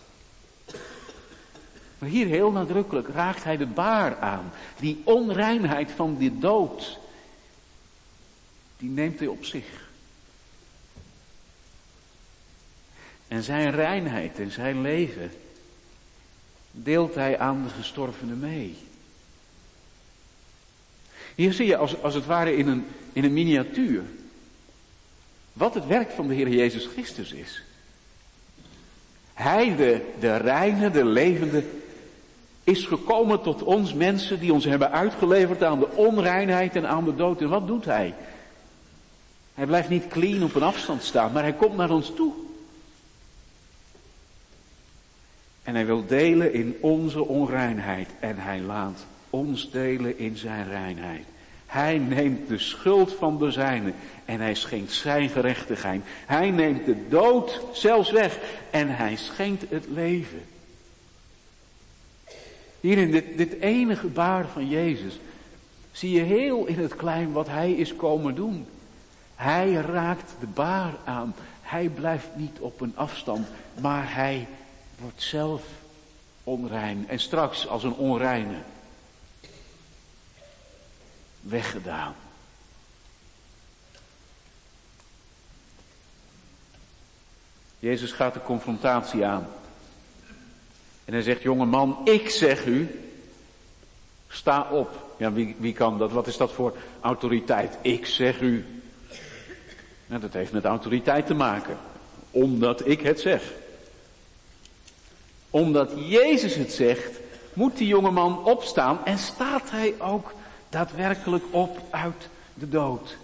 Maar hier heel nadrukkelijk raakt hij de baar aan. Die onreinheid van die dood, die neemt hij op zich. En zijn reinheid en zijn leven deelt hij aan de gestorvenen mee. Hier zie je als, als het ware in een, in een miniatuur wat het werk van de Heer Jezus Christus is. Hij, de, de reine, de levende, is gekomen tot ons mensen die ons hebben uitgeleverd aan de onreinheid en aan de dood. En wat doet hij? Hij blijft niet clean op een afstand staan, maar hij komt naar ons toe. En hij wil delen in onze onreinheid en hij laat ons delen in zijn reinheid. Hij neemt de schuld van de zijnen en hij schenkt zijn gerechtigheid. Hij neemt de dood zelfs weg en hij schenkt het leven. Hier in dit, dit ene gebaar van Jezus zie je heel in het klein wat hij is komen doen. Hij raakt de baar aan. Hij blijft niet op een afstand, maar hij wordt zelf onrein. En straks als een onreine weggedaan. Jezus gaat de confrontatie aan. En hij zegt, jonge man, ik zeg u, sta op. Ja, wie, wie kan dat? Wat is dat voor autoriteit? Ik zeg u. Nou, dat heeft met autoriteit te maken. Omdat ik het zeg. Omdat Jezus het zegt, moet die jonge man opstaan en staat hij ook daadwerkelijk op uit de dood.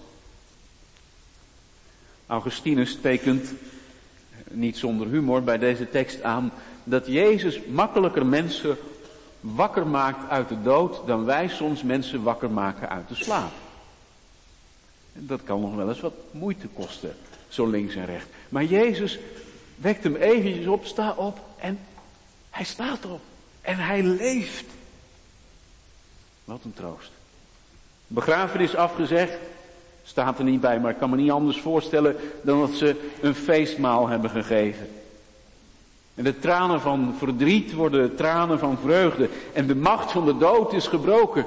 Augustinus tekent, niet zonder humor, bij deze tekst aan dat Jezus makkelijker mensen wakker maakt uit de dood dan wij soms mensen wakker maken uit de slaap. En dat kan nog wel eens wat moeite kosten, zo links en rechts. Maar Jezus wekt hem eventjes op, sta op en hij staat op. En hij leeft. Wat een troost. Begrafenis afgezegd, staat er niet bij, maar ik kan me niet anders voorstellen dan dat ze een feestmaal hebben gegeven. En de tranen van verdriet worden tranen van vreugde. En de macht van de dood is gebroken.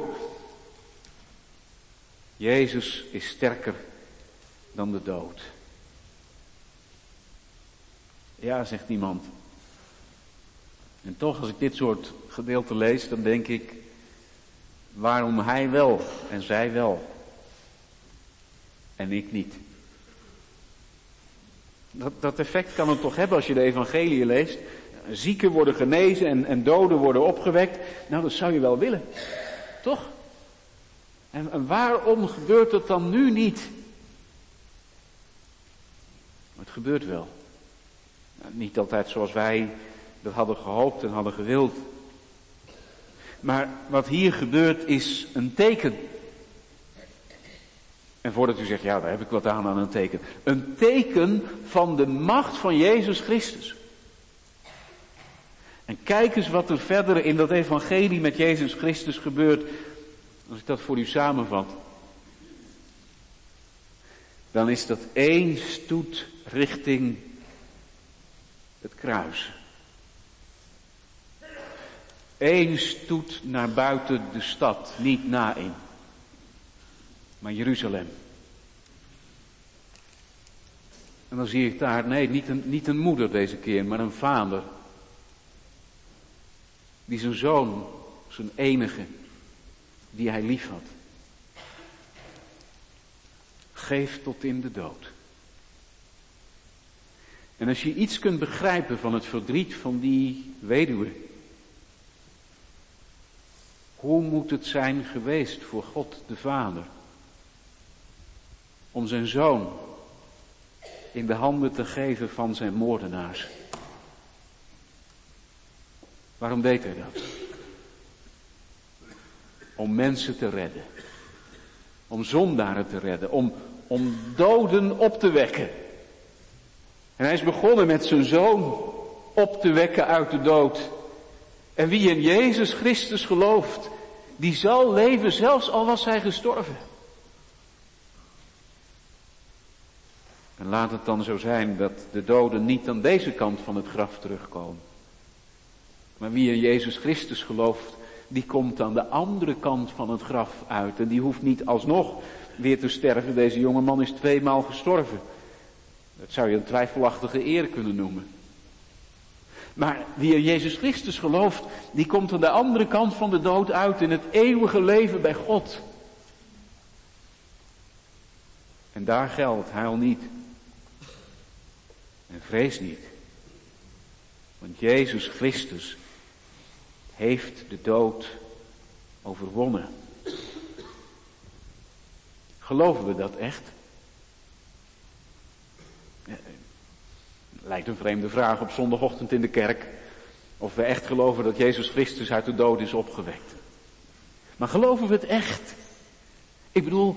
Jezus is sterker dan de dood. Ja, zegt iemand. En toch, als ik dit soort gedeelten lees, dan denk ik, waarom hij wel en zij wel en ik niet? Dat, dat effect kan het toch hebben als je de evangelie leest. Zieken worden genezen en, en doden worden opgewekt. Nou, dat zou je wel willen. Toch? En, en waarom gebeurt het dan nu niet? Maar het gebeurt wel. Nou, niet altijd zoals wij dat hadden gehoopt en hadden gewild. Maar wat hier gebeurt is een teken. En voordat u zegt, ja, daar heb ik wat aan aan een teken. Een teken van de macht van Jezus Christus. En kijk eens wat er verder in dat evangelie met Jezus Christus gebeurt. Als ik dat voor u samenvat. Dan is dat één stoet richting het kruis. Eén stoet naar buiten de stad, niet Naïn, maar Jeruzalem. En dan zie ik daar, nee, niet een, niet een moeder deze keer, maar een vader. Die zijn zoon, zijn enige, die hij lief had, geeft tot in de dood. En als je iets kunt begrijpen van het verdriet van die weduwe, hoe moet het zijn geweest voor God de Vader om zijn zoon in de handen te geven van zijn moordenaars? Waarom deed hij dat? Om mensen te redden. Om zondaren te redden. Om, om doden op te wekken. En hij is begonnen met zijn zoon op te wekken uit de dood. En wie in Jezus Christus gelooft, die zal leven zelfs al was hij gestorven. En laat het dan zo zijn dat de doden niet aan deze kant van het graf terugkomen. Maar wie in Jezus Christus gelooft, die komt aan de andere kant van het graf uit. En die hoeft niet alsnog weer te sterven. Deze jonge man is tweemaal gestorven. Dat zou je een twijfelachtige eer kunnen noemen. Maar wie in Jezus Christus gelooft, die komt aan de andere kant van de dood uit in het eeuwige leven bij God. En daar geldt, huil niet. En vrees niet. Want Jezus Christus heeft de dood overwonnen. Geloven we dat echt? Lijkt een vreemde vraag op zondagochtend in de kerk. Of we echt geloven dat Jezus Christus uit de dood is opgewekt. Maar geloven we het echt? Ik bedoel,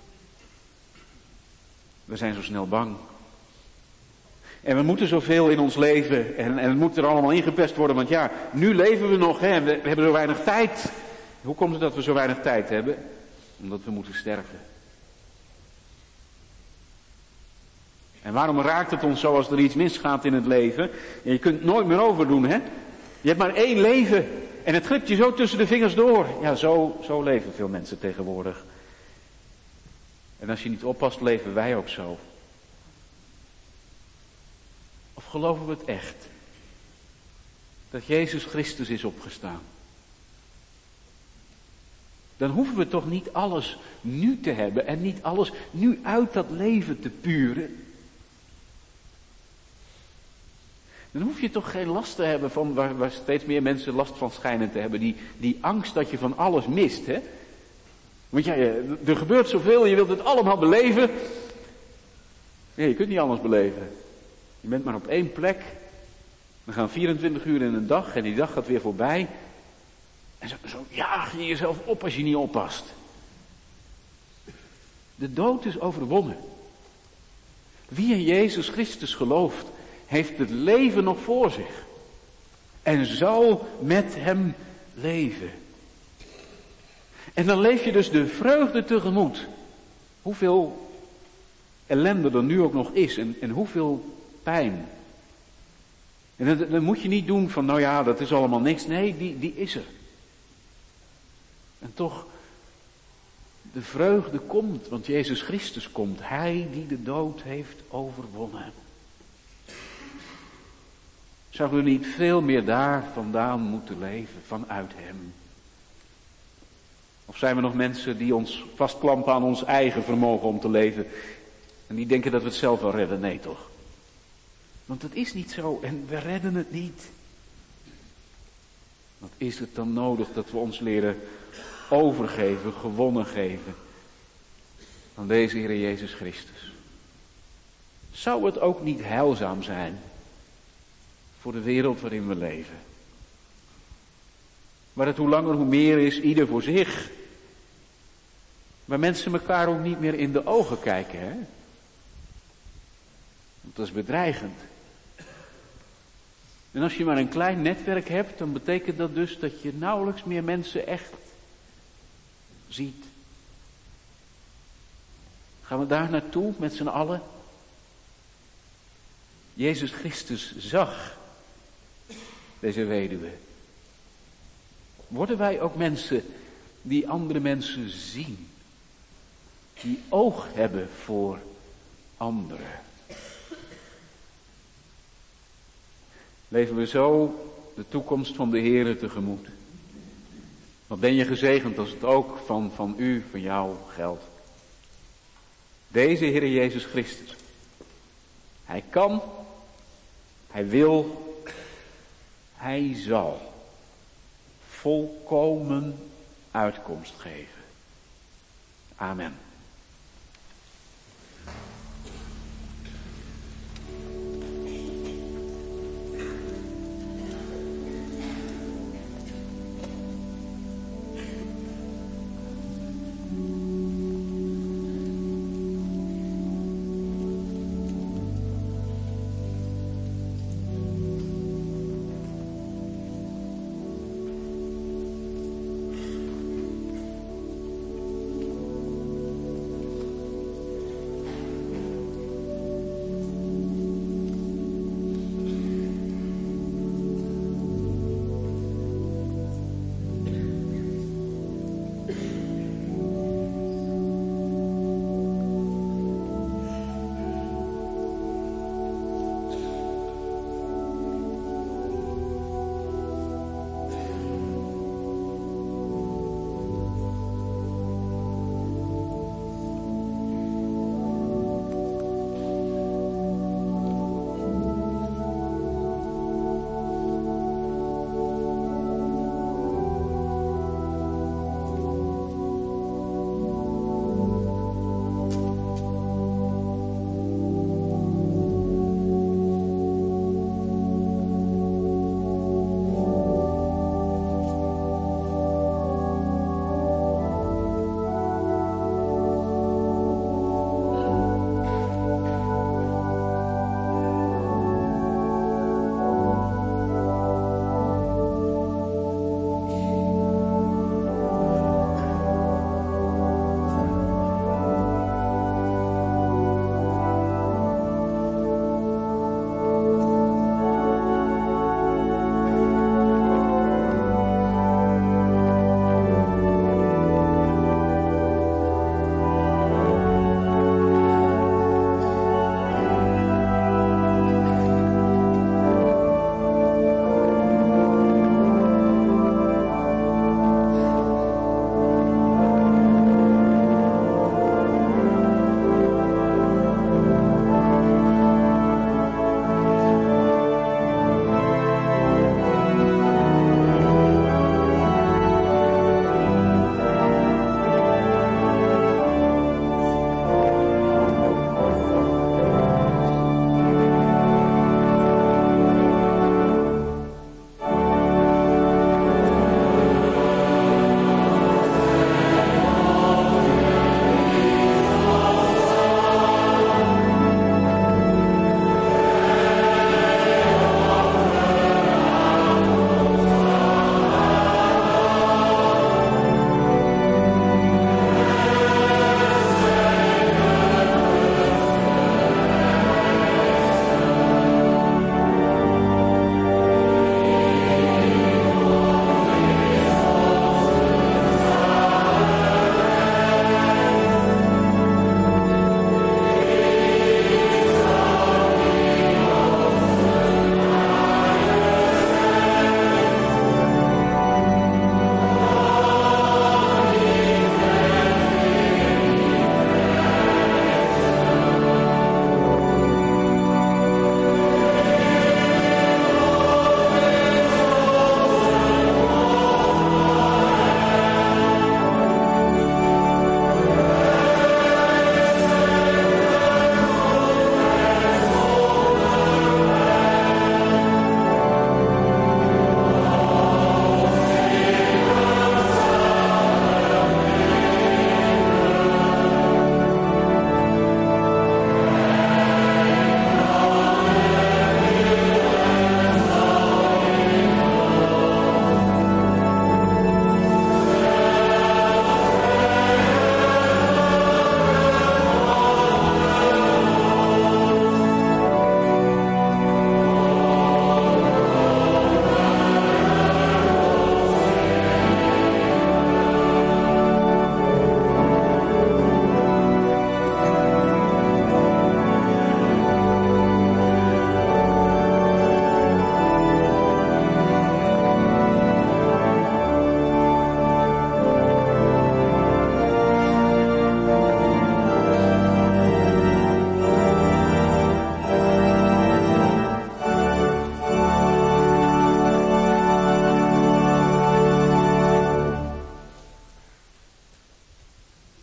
we zijn zo snel bang. En we moeten zoveel in ons leven. En, en het moet er allemaal ingepest worden. Want ja, nu leven we nog. Hè, we, we hebben zo weinig tijd. Hoe komt het dat we zo weinig tijd hebben? Omdat we moeten sterven. En waarom raakt het ons zo als er iets misgaat in het leven? En je kunt het nooit meer overdoen, hè? Je hebt maar één leven. En het glipt je zo tussen de vingers door. Ja, zo, zo leven veel mensen tegenwoordig. En als je niet oppast, leven wij ook zo. Of geloven we het echt? Dat Jezus Christus is opgestaan. Dan hoeven we toch niet alles nu te hebben en niet alles nu uit dat leven te puren. Dan hoef je toch geen last te hebben van waar, waar steeds meer mensen last van schijnen te hebben. Die, die angst dat je van alles mist, hè. Want ja, er gebeurt zoveel, je wilt het allemaal beleven. Nee, je kunt niet alles beleven. Je bent maar op één plek. We gaan vierentwintig uur in een dag en die dag gaat weer voorbij. En zo, zo jaag je jezelf op als je niet oppast. De dood is overwonnen. Wie in Jezus Christus gelooft, heeft het leven nog voor zich. En zal met hem leven. En dan leef je dus de vreugde tegemoet. Hoeveel ellende er nu ook nog is en, en hoeveel pijn. En dat, dat moet je niet doen van, nou ja, dat is allemaal niks. Nee, die, die is er. En toch, de vreugde komt, want Jezus Christus komt. Hij die de dood heeft overwonnen. Zouden we niet veel meer daar vandaan moeten leven, vanuit Hem? Of zijn we nog mensen die ons vastklampen aan ons eigen vermogen om te leven en die denken dat we het zelf wel redden? Nee toch? Want het is niet zo en we redden het niet. Wat is het dan nodig dat we ons leren overgeven, gewonnen geven aan deze Heer Jezus Christus? Zou het ook niet heilzaam zijn voor de wereld waarin we leven? Waar het hoe langer hoe meer is, ieder voor zich. Waar mensen elkaar ook niet meer in de ogen kijken, hè? Want dat is bedreigend. En als je maar een klein netwerk hebt, dan betekent dat dus dat je nauwelijks meer mensen echt ziet. Gaan we daar naartoe met z'n allen? Jezus Christus zag deze weduwe. Worden wij ook mensen die andere mensen zien? Die oog hebben voor anderen? Leven we zo de toekomst van de Heere tegemoet? Wat ben je gezegend als het ook van, van u, van jou geldt? Deze Heere Jezus Christus. Hij kan, Hij wil, Hij zal volkomen uitkomst geven. Amen.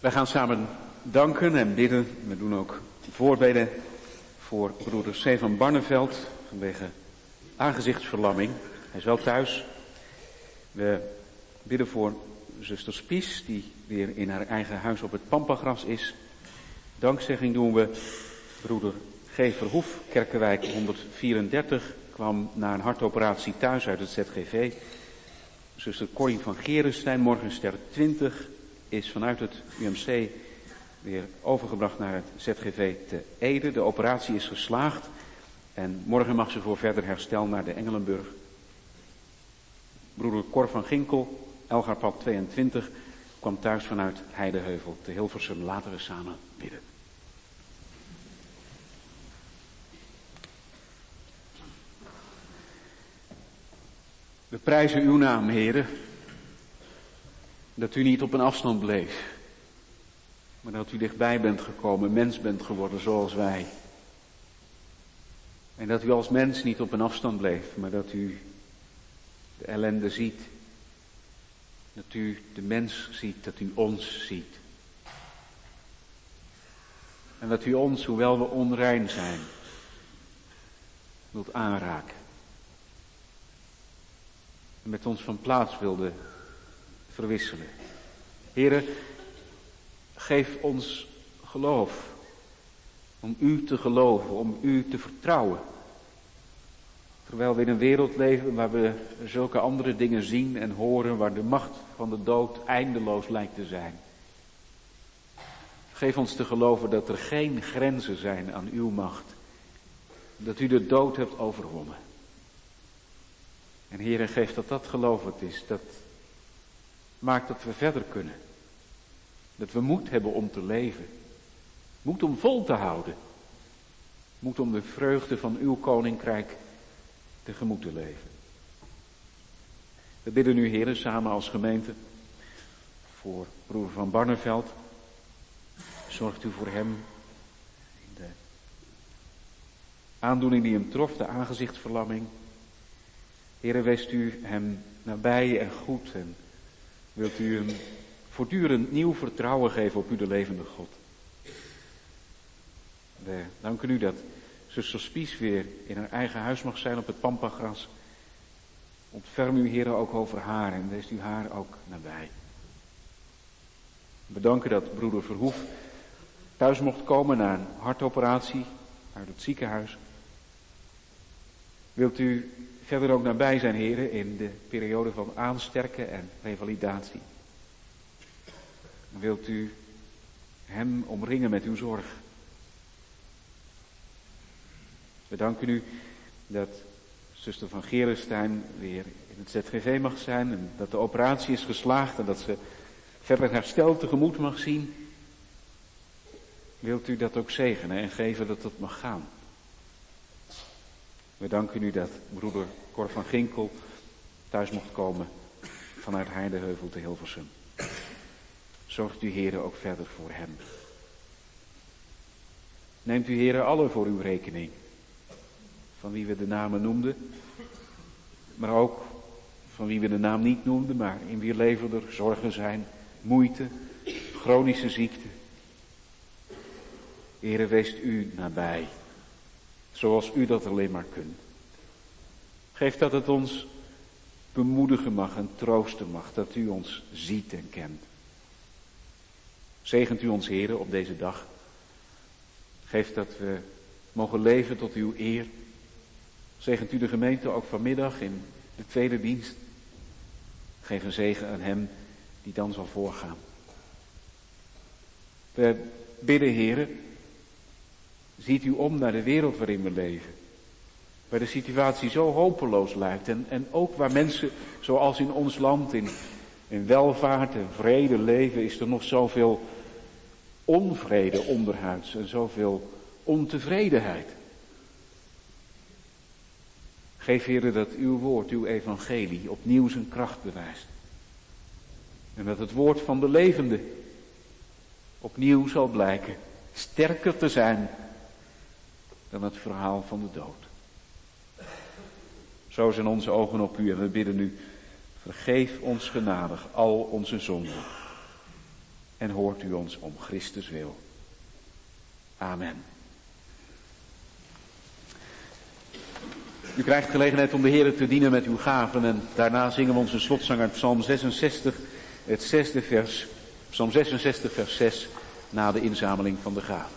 Wij gaan samen danken en bidden. We doen ook voorbeden voor broeder Stefan Barneveld vanwege aangezichtsverlamming. Hij is wel thuis. We bidden voor zuster Spies, die weer in haar eigen huis op het Pampagras is. Dankzegging doen we broeder G. Verhoef, Kerkenwijk honderdvierendertig, kwam na een hartoperatie thuis uit het Z G V. Zuster Corrie van Gerenstein, Morgenster twintig, is vanuit het U M C weer overgebracht naar het Z G V te Ede. De operatie is geslaagd en morgen mag ze voor verder herstel naar de Engelenburg. Broeder Cor van Ginkel, Elgarpad tweeëntwintig, kwam thuis vanuit Heideheuvel te Hilversum. Laten we samen bidden. We prijzen uw naam, Heere, dat u niet op een afstand bleef, maar dat u dichtbij bent gekomen, mens bent geworden zoals wij. En dat u als mens niet op een afstand bleef, maar dat u de ellende ziet. Dat u de mens ziet, dat u ons ziet. En dat u ons, hoewel we onrein zijn, wilt aanraken. En met ons van plaats wilde verwisselen. Heere, geef ons geloof. Om u te geloven, om u te vertrouwen. Terwijl we in een wereld leven waar we zulke andere dingen zien en horen, waar de macht van de dood eindeloos lijkt te zijn. Geef ons te geloven dat er geen grenzen zijn aan uw macht. Dat u de dood hebt overwonnen. En Heere, geef dat dat geloof het is. Dat maakt dat we verder kunnen. Dat we moed hebben om te leven. Moed om vol te houden. Moed om de vreugde van uw koninkrijk tegemoet te leven. We bidden u, Heere, samen als gemeente voor broeder van Barneveld. Zorgt u voor hem in de aandoening die hem trof, de aangezichtsverlamming. Heere, weest u hem nabij en goed en wilt u hem voortdurend nieuw vertrouwen geven op u, de levende God. We danken u dat zuster Spies weer in haar eigen huis mag zijn op het Pampagras. Ontferm u, Heere, ook over haar en wees u haar ook nabij. We danken dat broeder Verhoef thuis mocht komen na een hartoperatie uit het ziekenhuis. Wilt u verder ook nabij zijn, Heere, in de periode van aansterken en revalidatie. Wilt u hem omringen met uw zorg. We danken u dat zuster van Gerenstein weer in het Z G V mag zijn en dat de operatie is geslaagd en dat ze verder herstel tegemoet mag zien. Wilt u dat ook zegenen en geven dat het mag gaan. We danken u dat broeder Cor van Ginkel thuis mocht komen vanuit Heideheuvel te Hilversum. Zorgt u, Heere, ook verder voor hem. Neemt u, Heere, alle voor uw rekening. Van wie we de namen noemden. Maar ook van wie we de naam niet noemden, maar in wie leven er zorgen zijn, moeite, chronische ziekte. Heere, weest u nabij. Zoals u dat alleen maar kunt. Geef dat het ons bemoedigen mag en troosten mag. Dat u ons ziet en kent. Zegent u ons, Heere, op deze dag. Geef dat we mogen leven tot uw eer. Zegent u de gemeente ook vanmiddag in de tweede dienst. Geef een zegen aan hem die dan zal voorgaan. We bidden, Heere, ziet u om naar de wereld waarin we leven. Waar de situatie zo hopeloos lijkt. En, en ook waar mensen, zoals in ons land, in, in welvaart en vrede leven, is er nog zoveel onvrede onderhuids en zoveel ontevredenheid. Geef, Heere, dat uw woord, uw evangelie, opnieuw zijn kracht bewijst. En dat het woord van de levende opnieuw zal blijken sterker te zijn dan het verhaal van de dood. Zo zijn onze ogen op u en we bidden u, vergeef ons genadig al onze zonden. en hoort u ons om Christus wil. Amen. U krijgt gelegenheid om de Heere te dienen met uw gaven en daarna zingen we onze slotzang uit Psalm zesenzestig, het zesde vers, Psalm zesenzestig vers zes, na de inzameling van de gaven.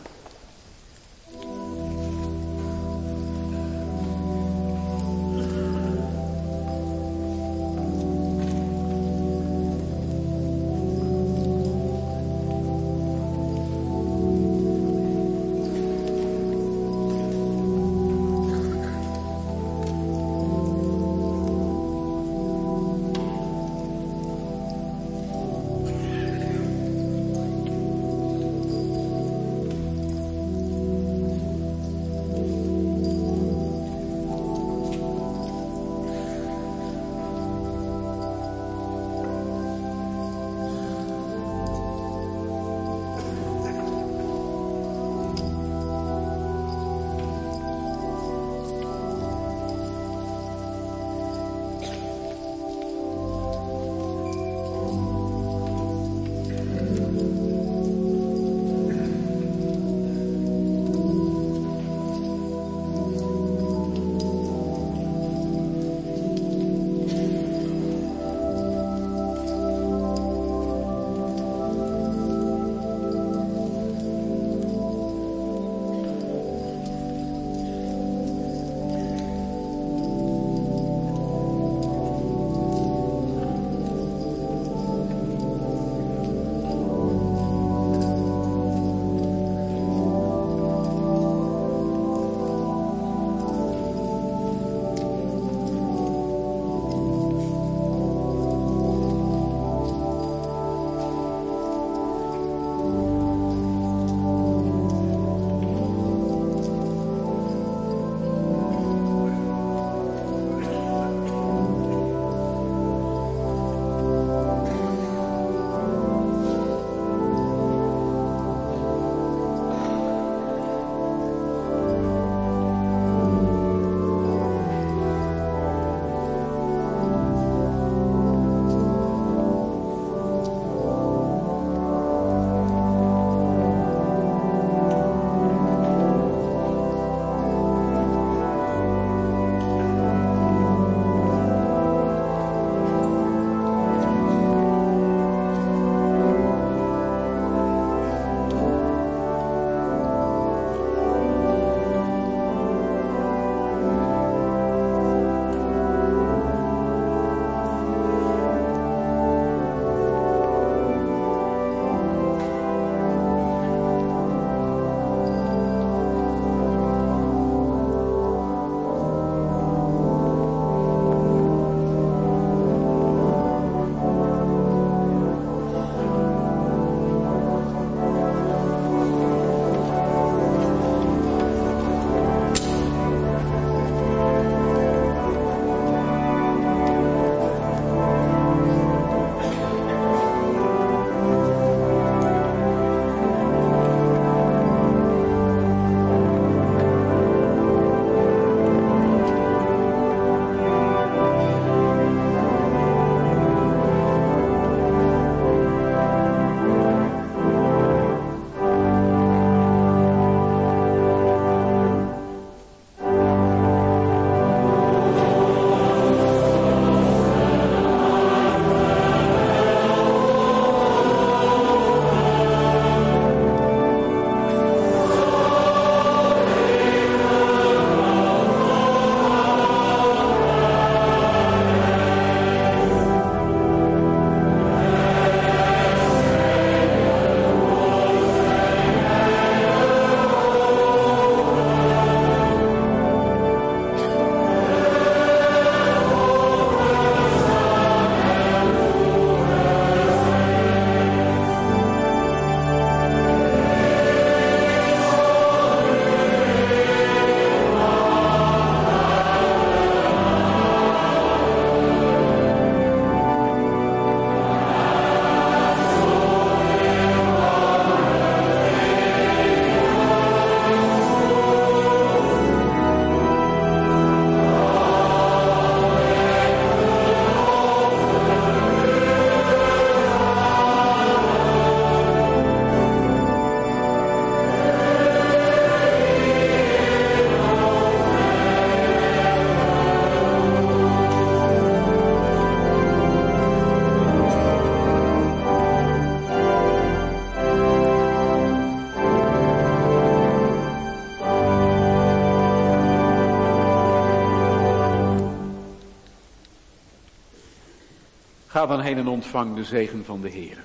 Ga dan heen en ontvang de zegen van de Heere.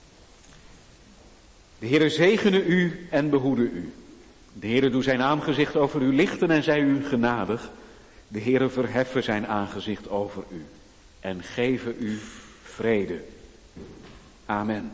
De Heere zegene u en behoede u. De Heere doe zijn aangezicht over u lichten en zij u genadig. De Heere verheffen zijn aangezicht over u en geven u vrede. Amen.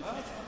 Wat?